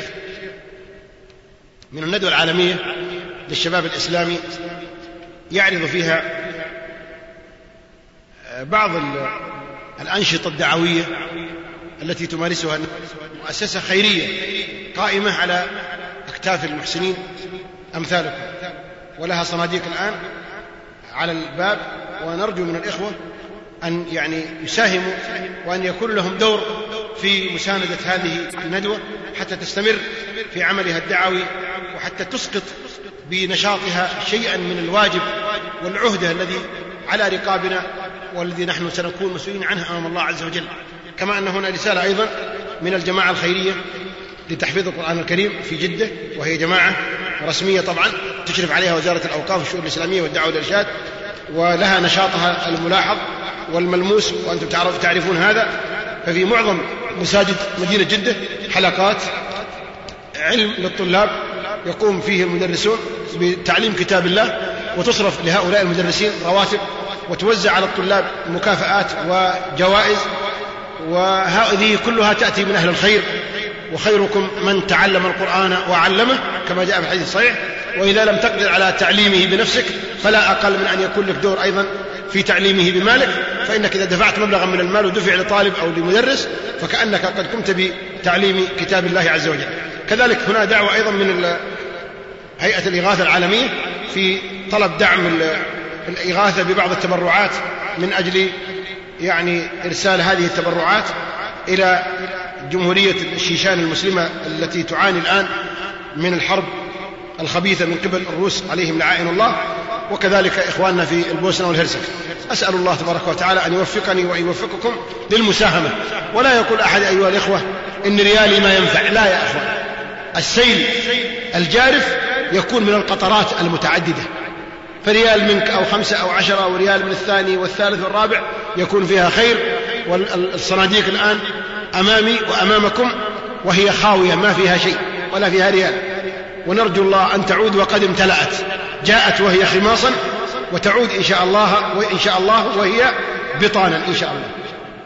من الندوة العالمية للشباب الإسلامي، يعرض فيها بعض الأنشطة الدعوية التي تمارسها مؤسسة خيرية قائمة على أكتاف المحسنين أمثالكم، ولها صناديق الآن على الباب، ونرجو من الإخوة أن يساهموا وأن يكون لهم دور في مساندة هذه الندوة حتى تستمر في عملها الدعوي، وحتى تسقط بنشاطها شيئا من الواجب والعهدة الذي على رقابنا والذي نحن سنكون مسؤولين عنه أمام الله عز وجل. كما أن هنا رسالة أيضا من الجماعة الخيرية لتحفيظ القرآن الكريم في جدة، وهي جماعة رسمية طبعا تشرف عليها وزارة الأوقاف والشؤون الإسلامية والدعوة والإرشاد، ولها نشاطها الملاحظ والملموس، وأنتم تعرفون هذا. ففي معظم مساجد مدينة جدة حلقات علم للطلاب يقوم فيه المدرسون بتعليم كتاب الله، وتصرف لهؤلاء المدرسين رواتب، وتوزع على الطلاب مكافآت وجوائز، وهذه كلها تأتي من أهل الخير. وخيركم من تعلم القرآن وعلمه كما جاء في الحديث الصحيح. وإذا لم تقدر على تعليمه بنفسك فلا أقل من أن يكون لك دور أيضا في تعليمه بمالك، فإنك إذا دفعت مبلغا من المال ودفع لطالب أو لمدرس فكأنك قد قمت بتعليم كتاب الله عز وجل. كذلك هنا دعوة أيضا من هيئة الإغاثة العالمية في طلب دعم الإغاثة ببعض التبرعات من أجل إرسال هذه التبرعات إلى جمهورية الشيشان المسلمة التي تعاني الآن من الحرب الخبيثة من قبل الروس عليهم لعائن الله، وكذلك إخواننا في البوسنة والهرسك. أسأل الله تبارك وتعالى أن يوفقني وأن يوفقكم للمساهمة، ولا يقول أحد أيها الإخوة إن ريالي ما ينفع، لا يا أخوان. السيل الجارف يكون من القطرات المتعددة، فريال منك أو 5 أو 10 أو ريال من الثاني والثالث والرابع يكون فيها خير. والصناديق الآن أمامي وأمامكم وهي خاوية ما فيها شيء ولا فيها ريال، ونرجو الله أن تعود وقد امتلأت، جاءت وهي خماصا وتعود إن شاء الله وهي بطانا إن شاء الله.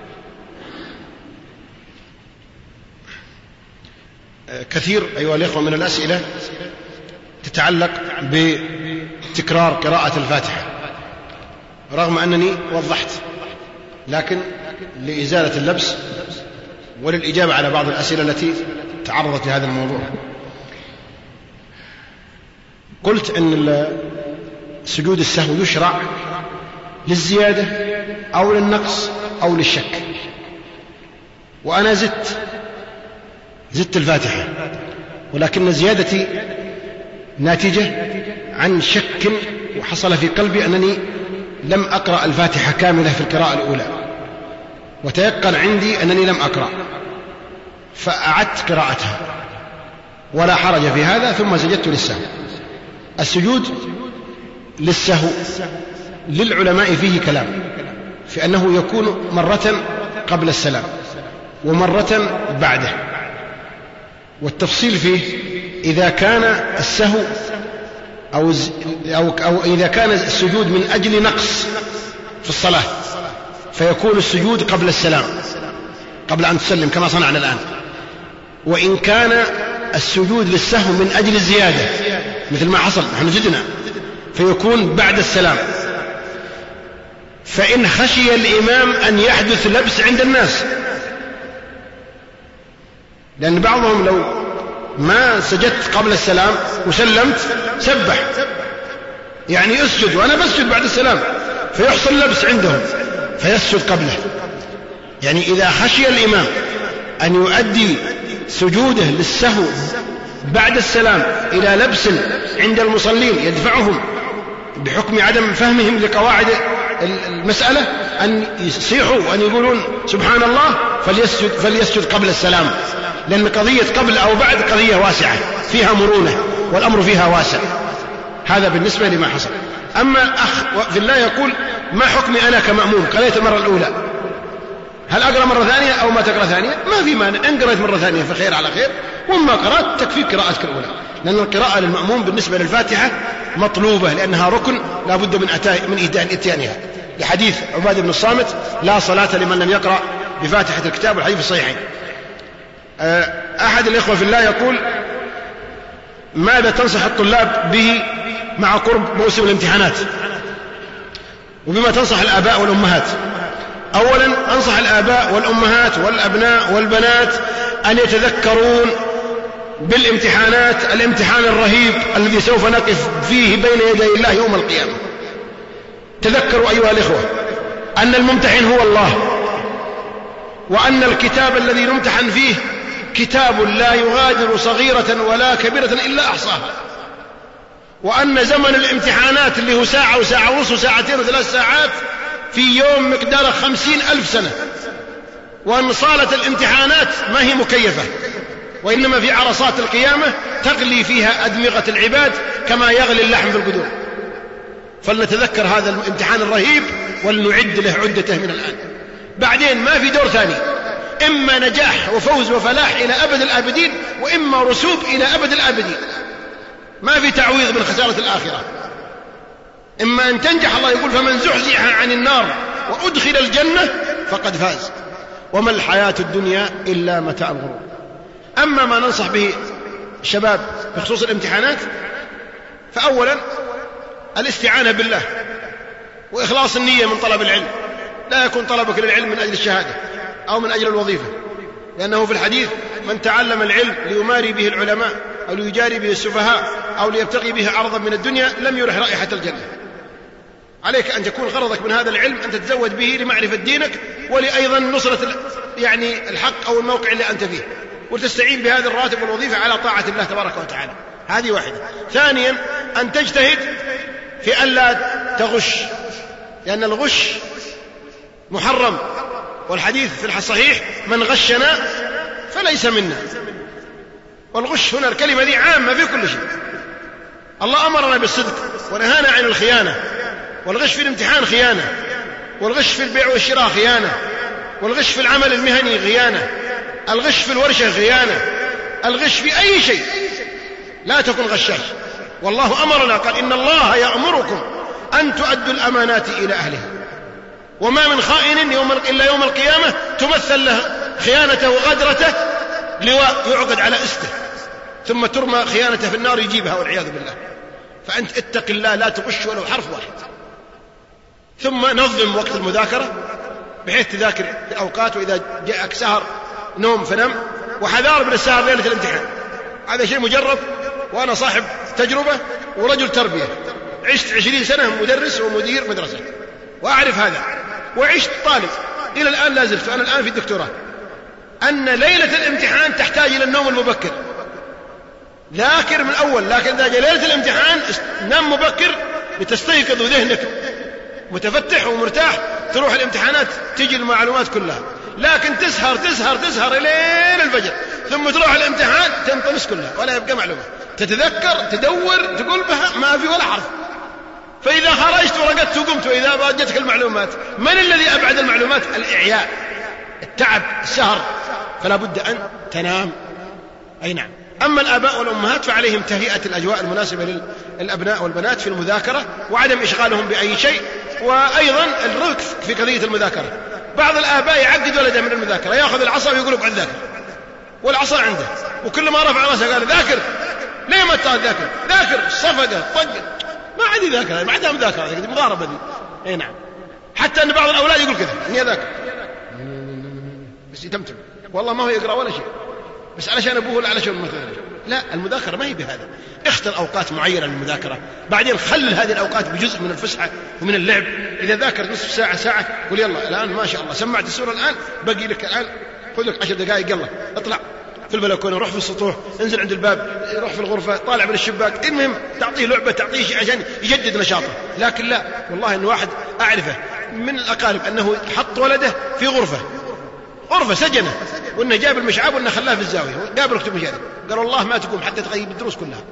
كثير أيها الإخوة من الأسئلة تتعلق بتكرار قراءة الفاتحة، رغم أنني وضحت، لكن لإزالة اللبس وللإجابة على بعض الأسئلة التي تعرضت لهذا الموضوع. قلت أن سجود السهو يشرع للزيادة أو للنقص أو للشك، وأنا زدت الفاتحة، ولكن زيادتي ناتجة عن شك وحصل في قلبي أنني لم أقرأ الفاتحة كاملة في القراءة الأولى، وتيقن عندي أنني لم أقرأ، فأعدت قراءتها ولا حرج في هذا، ثم سجدت للسهو. السجود للسهو للعلماء فيه كلام، في أنه يكون مرة قبل السلام ومرة بعده، والتفصيل فيه إذا كان السهو أو إذا كان السجود من أجل نقص في الصلاة فيكون السجود قبل السلام قبل أن تسلم كما صنعنا الآن، وإن كان السجود للسهو من أجل الزيادة مثل ما حصل نحن زدنا فيكون بعد السلام. فإن خشي الإمام أن يحدث لبس عند الناس، لأن بعضهم لو ما سجدت قبل السلام وسلمت سبح، يعني اسجد وأنا بسجد بعد السلام، فيحصل لبس عندهم فيسجد قبله. يعني إذا خشي الإمام أن يؤدي سجوده للسهو بعد السلام إلى لبس عند المصلين يدفعهم بحكم عدم فهمهم لقواعد المسألة أن يصيحوا وأن يقولون سبحان الله، فليسجد قبل السلام، لأن قضية قبل أو بعد قضية واسعة فيها مرونة والأمر فيها واسع. هذا بالنسبة لما حصل. أما الأخ في الله يقول ما حكمي أنا كمأموم؟ قرأت المرة الأولى، هل أقرأ مرة ثانية أو ما تقرأ ثانية؟ ما في مانع، إن قرأت مرة ثانية فخير على خير، وما قرأت تكفي قراءتك الأولى، لأن القراءة للمأموم بالنسبة للفاتحة مطلوبة، لأنها ركن لا بد من إتيانها، لحديث عبادة بن الصامت لا صلاة لمن لم يقرأ بفاتحة الكتاب، والحديث الصحيحين. أحد الإخوة في الله يقول ماذا تنصح الطلاب به مع قرب موسم الامتحانات، وبما تنصح الآباء والأمهات؟ أولا أنصح الآباء والأمهات والأبناء والبنات أن يتذكرون بالامتحانات، الامتحان الرهيب الذي سوف نقف فيه بين يدي الله يوم القيامة. تذكروا أيها الإخوة أن الممتحن هو الله، وأن الكتاب الذي نمتحن فيه كتاب لا يغادر صغيرة ولا كبيرة إلا أحصاها، وأن زمن الامتحانات اللي هو ساعة وساعة ونص وساعتين وثلاث ساعات في يوم مقداره 50,000 سنة، وأن صالة الامتحانات ما هي مكيفة، وإنما في عرصات القيامة تغلي فيها أدمغة العباد كما يغلي اللحم في القدور. فلنتذكر هذا الامتحان الرهيب ولنعد له عدته من الآن. بعدين ما في دور ثاني، إما نجاح وفوز وفلاح إلى أبد الآبدين، وإما رسوب إلى أبد الآبدين. ما في تعويض من خسارة الآخرة. إما أن تنجح، الله يقول فمن زحزح عن النار وأدخل الجنة فقد فاز وما الحياة الدنيا إلا متاع الغرور. أما ما ننصح به الشباب بخصوص الامتحانات، فأولا الاستعانة بالله وإخلاص النية من طلب العلم. لا يكون طلبك للعلم من أجل الشهادة أو من أجل الوظيفة، لأنه في الحديث من تعلم العلم ليماري به العلماء أو ليجاري به السفهاء أو ليبتغي به عرضا من الدنيا لم يرح رائحة الجنة. عليك أن تكون غرضك من هذا العلم أن تتزود به لمعرفة دينك ولأيضا نصرة الحق أو الموقع اللي أنت فيه، وتستعين بهذا الراتب والوظيفة على طاعة الله تبارك وتعالى. هذه واحدة. ثانيا أن تجتهد في ألا تغش، لأن الغش محرم، والحديث في الصحيح من غشنا فليس منا. والغش هنا الكلمة دي عامة في كل شيء. الله أمرنا بالصدق ونهانا عن الخيانة، والغش في الامتحان خيانة، والغش في البيع والشراء خيانة، والغش في العمل المهني خيانة، الغش في الورشة خيانة، الغش في أي شيء. لا تكن غشاش. والله أمرنا قال إن الله يأمركم أن تؤدوا الأمانات إلى أهلها، وما من خائن إلا يوم القيامة تمثل له خيانته وغدرته لواء يعقد على استه، ثم ترمى خيانته في النار يجيبها والعياذ بالله. فأنت اتق الله، لا تغش ولو حرف واحد. ثم نظم وقت المذاكرة بحيث تذاكر في الأوقات، وإذا جاءك سهر نوم فنم، وحذار من السهر ليلة الامتحان. هذا شيء مجرب، وأنا صاحب تجربة ورجل تربية، عشت 20 سنة مدرس ومدير مدرسة وأعرف هذا، وعشت طالب إلى الآن لا زلت، أنا الآن في الدكتوراه، أن ليلة الامتحان تحتاج إلى النوم المبكر. ذاكر من أول، لكن إذا جاء ليلة الامتحان نام مبكر لتستيقظ ذهنك متفتح ومرتاح، تروح الامتحانات تجي المعلومات كلها. لكن تسهر تسهر تسهر إلى الفجر، ثم تروح الامتحان تنطمس كلها ولا يبقى معلومة. تتذكر تدور تقول بها ما في ولا حرف. فإذا خرجت ورقدت وقمت وإذا باجتك المعلومات، من الذي أبعد المعلومات؟ الإعياء، التعب، السهر. فلا بد أن تنام. أي نعم. أما الآباء والأمهات فعليهم تهيئة الأجواء المناسبة للأبناء والبنات في المذاكرة، وعدم إشغالهم بأي شيء، وأيضا الرفق في قضية المذاكرة. بعض الآباء يعقد ولده من المذاكرة، يأخذ العصا ويقول اقعد ذاكر، والعصا عنده، وكل ما رفع راسه قال ذاكر. ليه ما تذاكر؟ ذاكر صفقة طق، ما عاد يذاكر، ما عاد مذاكرة، هذه مضاربة دي. أي نعم. حتى أن بعض الأولاد يقول كذا إني أذاكر بس يتمتم، والله ما هو يقرأ ولا شيء، بس علشان أبوه ولا علشان أمه. لا، المذاكرة ما هي بهذا. اختر أوقات معينة للمذاكرة، بعدين خلل هذه الأوقات بجزء من الفسحة ومن اللعب. إذا ذاكر نصف ساعة ساعة قل يلا الآن ما شاء الله سمعت السورة الآن، بقي لك الآن خذ لك 10 دقائق، يلا اطلع في البلكونة، روح في السطوح، انزل عند الباب، روح في الغرفة، طالع من الشباك، المهم تعطيه لعبة، تعطيه شيء عشان يجدد نشاطه. لكن لا، والله إن واحد أعرفه من الأقارب أنه حط ولده في غرفة سجنه، وإنه جاب المشعاب وإنه خلاه في الزاوية، قابل اكتب مجال، قال والله ما تقوم حتى تغيب الدروس كلها.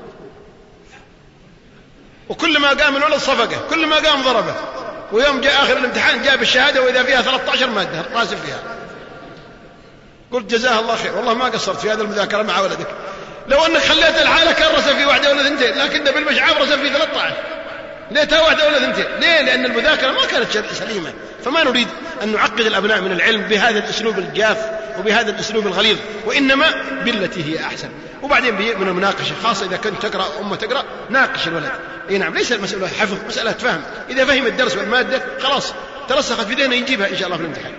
وكل ما قام الولد صفقه، كل ما قام ضربه، ويوم جاء آخر الامتحان جاب الشهادة وإذا فيها 13 مادة راسب فيها. قلت جزاه الله خير، والله ما قصرت في هذا المذاكرة مع ولدك، لو أنك خليت الحالة كان رسب في واحدة ولا ثنتين، لكن بالمشعاب رسب في 13. ليتها واحدة ولا ثنتين. ليه؟ لأن المذاكرة ما كانت سليمة. فما نريد أن نعقد الأبناء من العلم بهذا الأسلوب الجاف وبهذا الأسلوب الغليظ، وإنما بالتي هي أحسن. وبعدين من المناقشة، خاصة إذا كنت تقرأ أمه تقرأ، ناقش الولد. أي نعم، ليس المسألة حفظ، مسألة فهم. إذا فهم الدرس والمادة خلاص ترسخت في ذهنه، يجيبها إن شاء الله في الامتحان.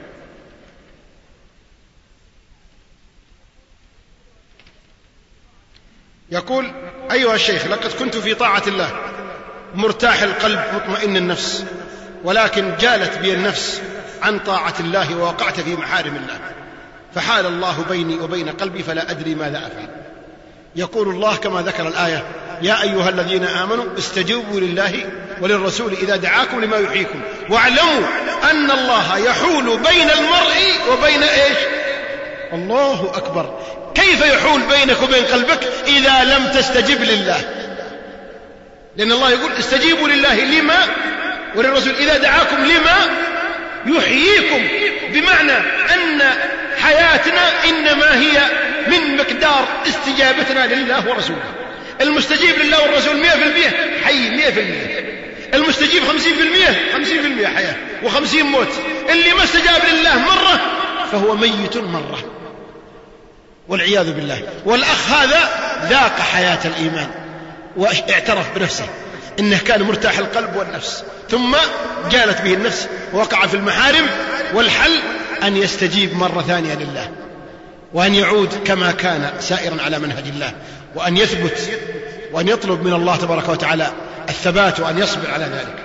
يقول أيها الشيخ، لقد كنت في طاعة الله مرتاح القلب مطمئن النفس، ولكن جالت بي النفس عن طاعة الله ووقعت في محارم الله، فحال الله بيني وبين قلبي فلا أدري ماذا أفعل. يقول الله كما ذكر الآية: يا أيها الذين آمنوا استجيبوا لله وللرسول إذا دعاكم لما يحييكم واعلموا أن الله يحول بين المرء وبين إيش؟ الله أكبر. كيف يحول بينك وبين قلبك إذا لم تستجب لله؟ لأن الله يقول استجيبوا لله لما وللرسول إذا دعاكم لما يحييكم، بمعنى أن حياتنا إنما هي من مقدار استجابتنا لله ورسوله. المستجيب لله والرسول 100% حي 100%، المستجيب 50% حياة و50 موت. اللي ما استجاب لله مرة فهو ميت مرة والعياذ بالله. والأخ هذا ذاق حياة الإيمان واعترف بنفسه إنه كان مرتاح القلب والنفس، ثم جالت به النفس ووقع في المحارم، والحل أن يستجيب مرة ثانية لله، وأن يعود كما كان سائرا على منهج الله، وأن يثبت، وأن يطلب من الله تبارك وتعالى الثبات، وأن يصبر على ذلك.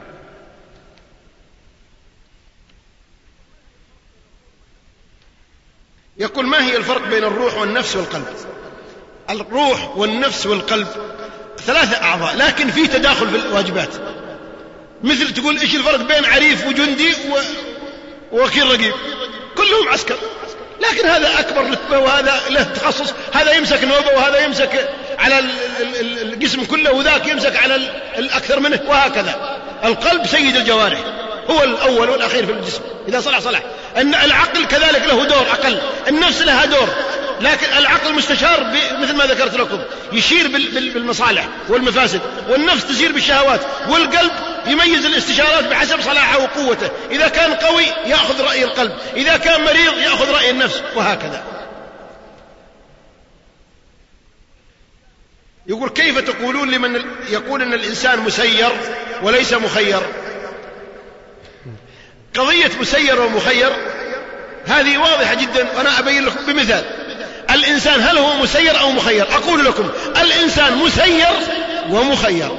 يقول: ما هي الفرق بين الروح والنفس والقلب؟ الروح والنفس والقلب 3 أعضاء، لكن في تداخل في الواجبات. مثل تقول إيش الفرق بين عريف وجندي ووكيل رقيب؟ كلهم عسكر، لكن هذا أكبر رتبة وهذا له تخصص، هذا يمسك نوبة وهذا يمسك على الجسم كله وذاك يمسك على الأكثر منه، وهكذا. القلب سيد الجوارح، هو الأول والأخير في الجسم، إذا صلح صلح. أن العقل كذلك له دور أقل، النفس لها دور، لكن العقل مستشار مثل ما ذكرت لكم، يشير بالمصالح والمفاسد، والنفس تسير بالشهوات، والقلب يميز الاستشارات بحسب صلاحه وقوته. إذا كان قوي يأخذ رأي القلب، إذا كان مريض يأخذ رأي النفس، وهكذا. يقول: كيف تقولون لمن يقول أن الإنسان مسير وليس مخير؟ قضية مسير ومخير هذه واضحة جدا، وأنا أبين لكم بمثال. الإنسان هل هو مسير أو مخير؟ أقول لكم الإنسان مسير ومخير.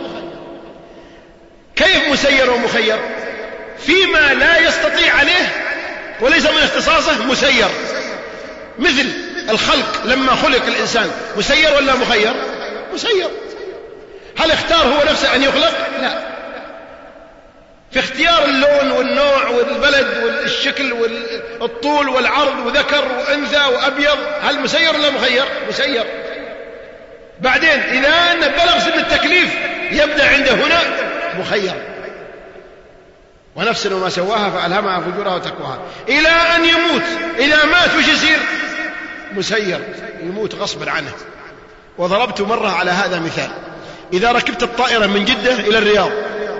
كيف مسير ومخير؟ فيما لا يستطيع عليه وليس من اختصاصه مسير، مثل الخلق. لما خلق الإنسان مسير ولا مخير؟ مسير. هل اختار هو نفسه أن يخلق؟ لا. في اختيار اللون والنوع والبلد والشكل والطول والعرض وذكر وأنثى وأبيض، هل مسير ولا مخير؟ مسير. بعدين إذا بلغ سن التكليف يبدأ عنده هنا مخير. ونفس وما سواها فألهمها فجورها وتقواها، إلى أن يموت. إذا مات وش يصير؟ مسير، يموت غصبا عنه. وضربت مرة على هذا مثال: إذا ركبت الطائرة من جدة إلى الرياض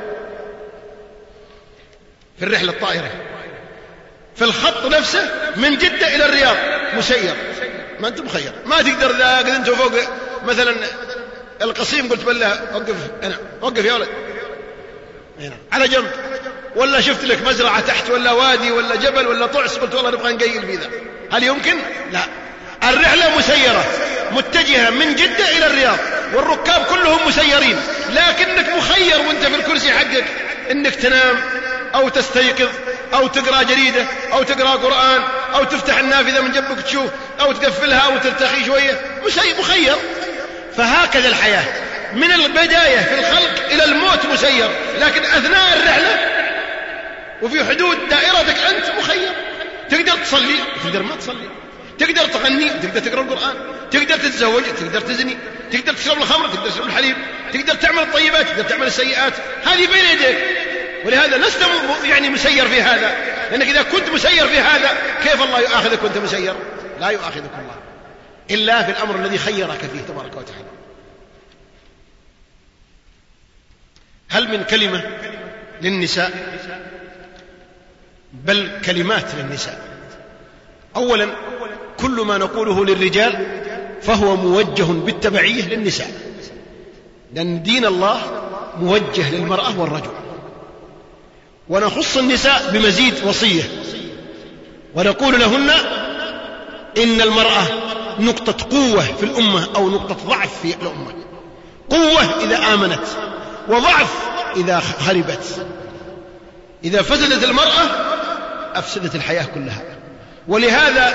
في الرحلة الطائرة، في الخط نفسه من جدة إلى الرياض مسير، ما أنت مخير. ما تقدر إذا قد أنت فوق مثلا القصيم قلت بالله وقف هنا، وقف يا ولد هنا على جنب، ولا شفت لك مزرعة تحت ولا وادي ولا جبل ولا طعس قلت والله نبغى نقيل في ذا، هل يمكن؟ لا. الرحلة مسيرة متجهة من جدة إلى الرياض، والركاب كلهم مسيرين، لكنك مخير وانت في الكرسي حقك انك تنام أو تستيقظ أو تقرأ جريدة أو تقرأ قرآن أو تفتح النافذة من جنبك تشوف أو تقفلها أو ترتخي شوية، مخير. فهكذا الحياة من البداية في الخلق إلى الموت مسير، لكن أثناء الرحلة وفي حدود دائرتك أنت مخير. تقدر تصلي، تقدر ما تصلي، تقدر تغني، تقدر تقرأ القرآن، تقدر تتزوج، تقدر تزني، تقدر تشرب الخمر، تقدر تشرب الحليب، تقدر تعمل الطيبات، تقدر تعمل السيئات، هذه بين يديك. ولهذا لست مسير في هذا، لأنك إذا كنت مسير في هذا كيف الله يؤاخذك وأنت مسير؟ لا يؤاخذك الله إلا في الأمر الذي خيرك فيه تبارك وتعالى. هل من كلمة للنساء؟ بل كلمات للنساء. أولا، كل ما نقوله للرجال فهو موجه بالتبعية للنساء، لأن دين الله موجه للمرأة والرجل. ونخص النساء بمزيد وصية ونقول لهن إن المرأة نقطة قوة في الأمة أو نقطة ضعف في الأمة، قوة إذا آمنت وضعف إذا خربت. إذا فسدت المرأة أفسدت الحياة كلها. ولهذا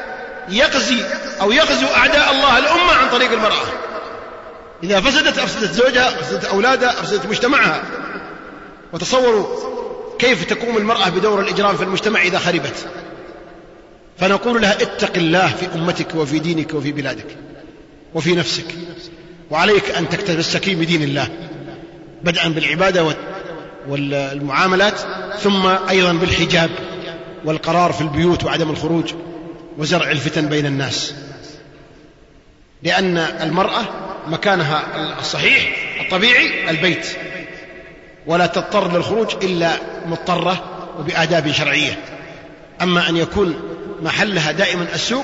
يغزو أعداء الله الأمة عن طريق المرأة. إذا فسدت أفسدت زوجها، أفسدت أولادها، أفسدت مجتمعها. وتصوروا كيف تقوم المرأة بدور الإجرام في المجتمع إذا خربت. فنقول لها اتق الله في أمتك وفي دينك وفي بلادك وفي نفسك، وعليك أن تتمسكي بدين الله بدءا بالعبادة والمعاملات، ثم أيضا بالحجاب والقرار في البيوت وعدم الخروج وزرع الفتن بين الناس، لأن المرأة مكانها الصحيح الطبيعي البيت، ولا تضطر للخروج إلا مضطرة وبآداب شرعية. أما أن يكون محلها دائما السوق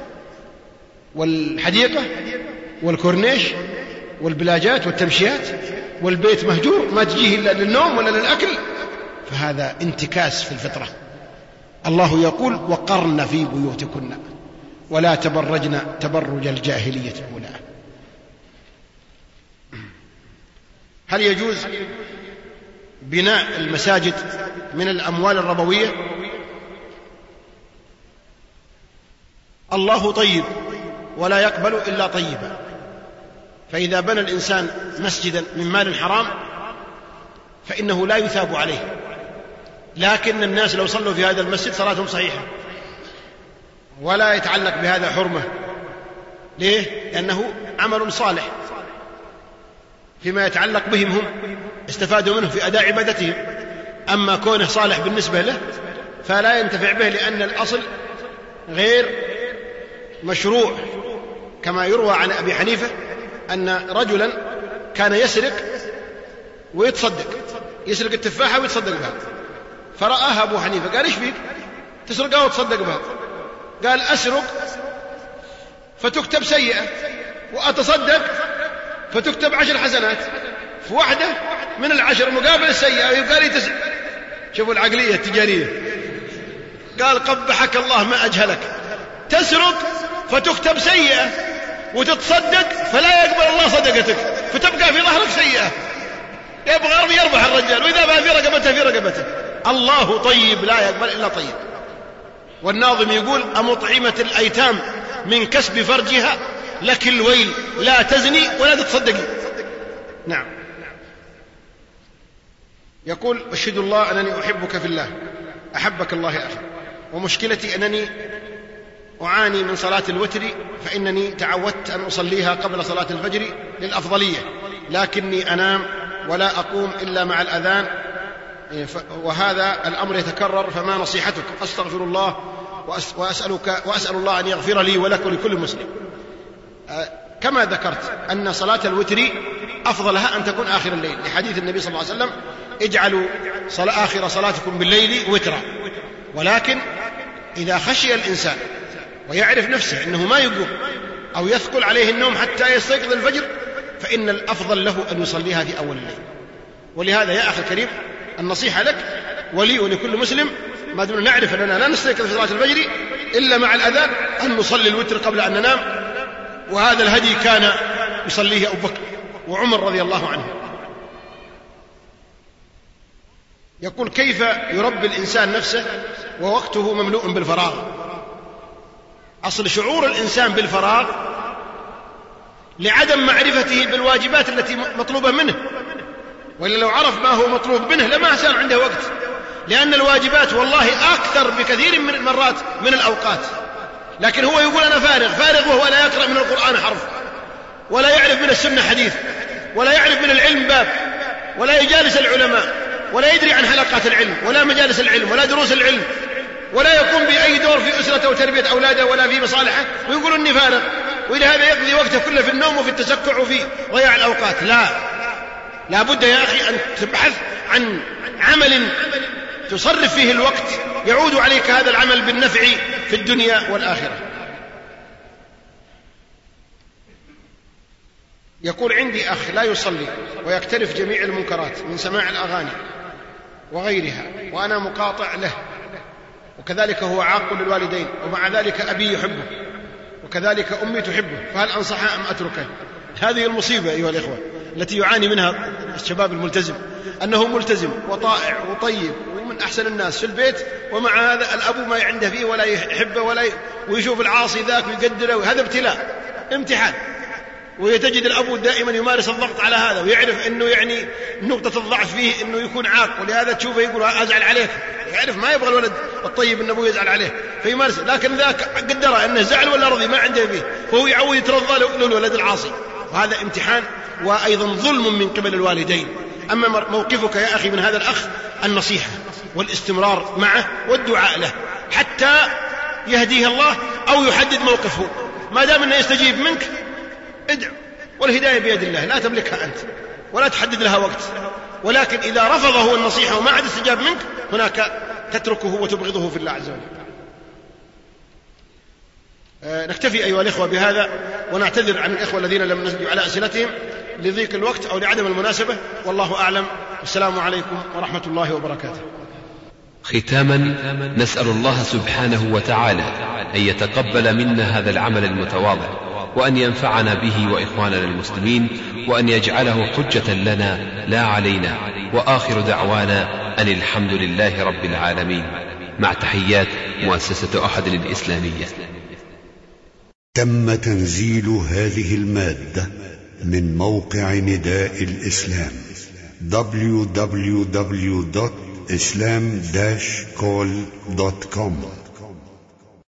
والحديقة والكورنيش والبلاجات والتمشيات، والبيت مهجور ما تجيه إلا للنوم ولا للأكل، فهذا انتكاس في الفطرة. الله يقول: وقرن في بيوتكن ولا تبرجن تبرج الجاهلية الأولى. هل يجوز بناء المساجد من الأموال الربوية؟ الله طيب ولا يقبل إلا طيبا، فإذا بنى الإنسان مسجدا من مال حرام فإنه لا يثاب عليه، لكن الناس لو صلوا في هذا المسجد صلاتهم صحيحة ولا يتعلق بهذا حرمة. ليه؟ لأنه عمل صالح فيما يتعلق بهم، هم استفادوا منه في أداء عبادتهم. أما كونه صالح بالنسبة له فلا ينتفع به، لأن الأصل غير مشروع، كما يروى عن أبي حنيفة أن رجلا كان يسرق ويتصدق، يسرق التفاحة ويتصدق بها، فرآها أبو حنيفة قال: إيش فيك تسرقها وتصدق بها؟ قال: أسرق فتكتب سيئة، وأتصدق فتكتب 10 حسنات، في واحدة من 10 مقابل السيئة يقال لي شوفوا العقلية التجارية. قال: قبحك الله ما أجهلك، تسرق فتكتب سيئة وتتصدق فلا يقبل الله صدقتك، فتبقى في ظهرك سيئة. يبغى يربح الرجال، وإذا بقى في رقبته في رقبته. الله طيب لا يقبل إلا طيب. والناظم يقول: أمطعمة الأيتام من كسب فرجها لك الويل، لا تزني ولا تتصدقي. نعم. يقول: أشهد الله أنني أحبك في الله، أحبك الله يا أخي، ومشكلتي أنني أعاني من صلاة الوتر، فإنني تعودت أن أصليها قبل صلاة الفجر للأفضلية، لكني أنام ولا أقوم إلا مع الأذان، وهذا الأمر يتكرر، فما نصيحتك؟ أستغفر الله وأسأل الله أن يغفر لي ولك ولكل مسلم. كما ذكرت أن صلاة الوتر أفضلها أن تكون آخر الليل، لحديث النبي صلى الله عليه وسلم: اجعلوا آخر صلاتكم بالليل وترا. ولكن إذا خشي الإنسان ويعرف نفسه أنه ما يقوم أو يثقل عليه النوم حتى يستيقظ الفجر، فإن الأفضل له أن يصليها في أول الليل. ولهذا يا أخي الكريم، النصيحة لك ولي ولكل مسلم، ما دون نعرف أننا لا نستيقظ في صلاة الفجر إلا مع الأذان، أن نصلي الوتر قبل أن ننام. وهذا الهدي كان يصليه أبو بكر وعمر رضي الله عنه. يقول: كيف يربي الإنسان نفسه ووقته مملوء بالفراغ؟ أصل شعور الإنسان بالفراغ لعدم معرفته بالواجبات التي مطلوبة منه، وإلا لو عرف ما هو مطلوب منه لما كان عنده وقت، لأن الواجبات والله أكثر بكثير من المرات من الأوقات. لكن هو يقول: أنا فارغ وهو لا يقرأ من القرآن حرف، ولا يعرف من السنة حديث، ولا يعرف من العلم باب، ولا يجالس العلماء، ولا يدري عن حلقات العلم ولا مجالس العلم ولا دروس العلم، ولا يقوم بأي دور في أسرته وتربية أولاده ولا في مصالحه، ويقول إني فارغ، ولهذا يقضي وقته كله في النوم وفي التسكع وفي ضياع الأوقات. لا بد يا أخي أن تبحث عن عمل تصرف فيه الوقت يعود عليك هذا العمل بالنفع في الدنيا والآخرة. يقول: عندي أخ لا يصلي ويقترف جميع المنكرات من سماع الأغاني وغيرها، وأنا مقاطع له، وكذلك هو عاق للوالدين، ومع ذلك أبي يحبه وكذلك أمي تحبه، فهل أنصحه أم أتركه؟ هذه المصيبة أيها الإخوة التي يعاني منها الشباب الملتزم، أنه ملتزم وطائع وطيب ومن أحسن الناس في البيت، ومع هذا الأب ما عنده فيه ولا يحبه ويشوف العاصي ذاك ويقدره. هذا ابتلاء، امتحان. ويتجد الأب دائما يمارس الضغط على هذا، ويعرف أنه يعني نقطة الضعف فيه أنه يكون عاق، ولهذا تشوفه يقول: أزعل عليك. يعرف ما يبغى الولد الطيب أن أبوه يزعل عليه فيمارس، لكن ذاك قدره أنه زعل ولا رضي ما عنده فيه، فهو يعود يترضى للولد العاصي. وهذا امتحان، وأيضا ظلم من قبل الوالدين أما موقفك يا أخي من هذا الأخ النصيحة والاستمرار معه والدعاء له حتى يهديه الله أو يحدد موقفه. ما دام أنه يستجيب منك ادعو، والهداية بيد الله لا تملكها أنت ولا تحدد لها وقت، ولكن إذا رفضه النصيحة وما عاد استجاب منك هناك تتركه وتبغضه في الله عز وجل. نكتفي أيها الإخوة بهذا، ونعتذر عن الإخوة الذين لم نجب على أسئلتهم لضيق الوقت أو لعدم المناسبة، والله أعلم. والسلام عليكم ورحمة الله وبركاته. ختاما، نسأل الله سبحانه وتعالى أن يتقبل منا هذا العمل المتواضع، وأن ينفعنا به وإخواننا المسلمين، وأن يجعله حجة لنا لا علينا، وآخر دعوانا أن الحمد لله رب العالمين. مع تحيات مؤسسة أحد الإسلامية. تم تنزيل هذه المادة من موقع نداء الإسلام www.islam-call.com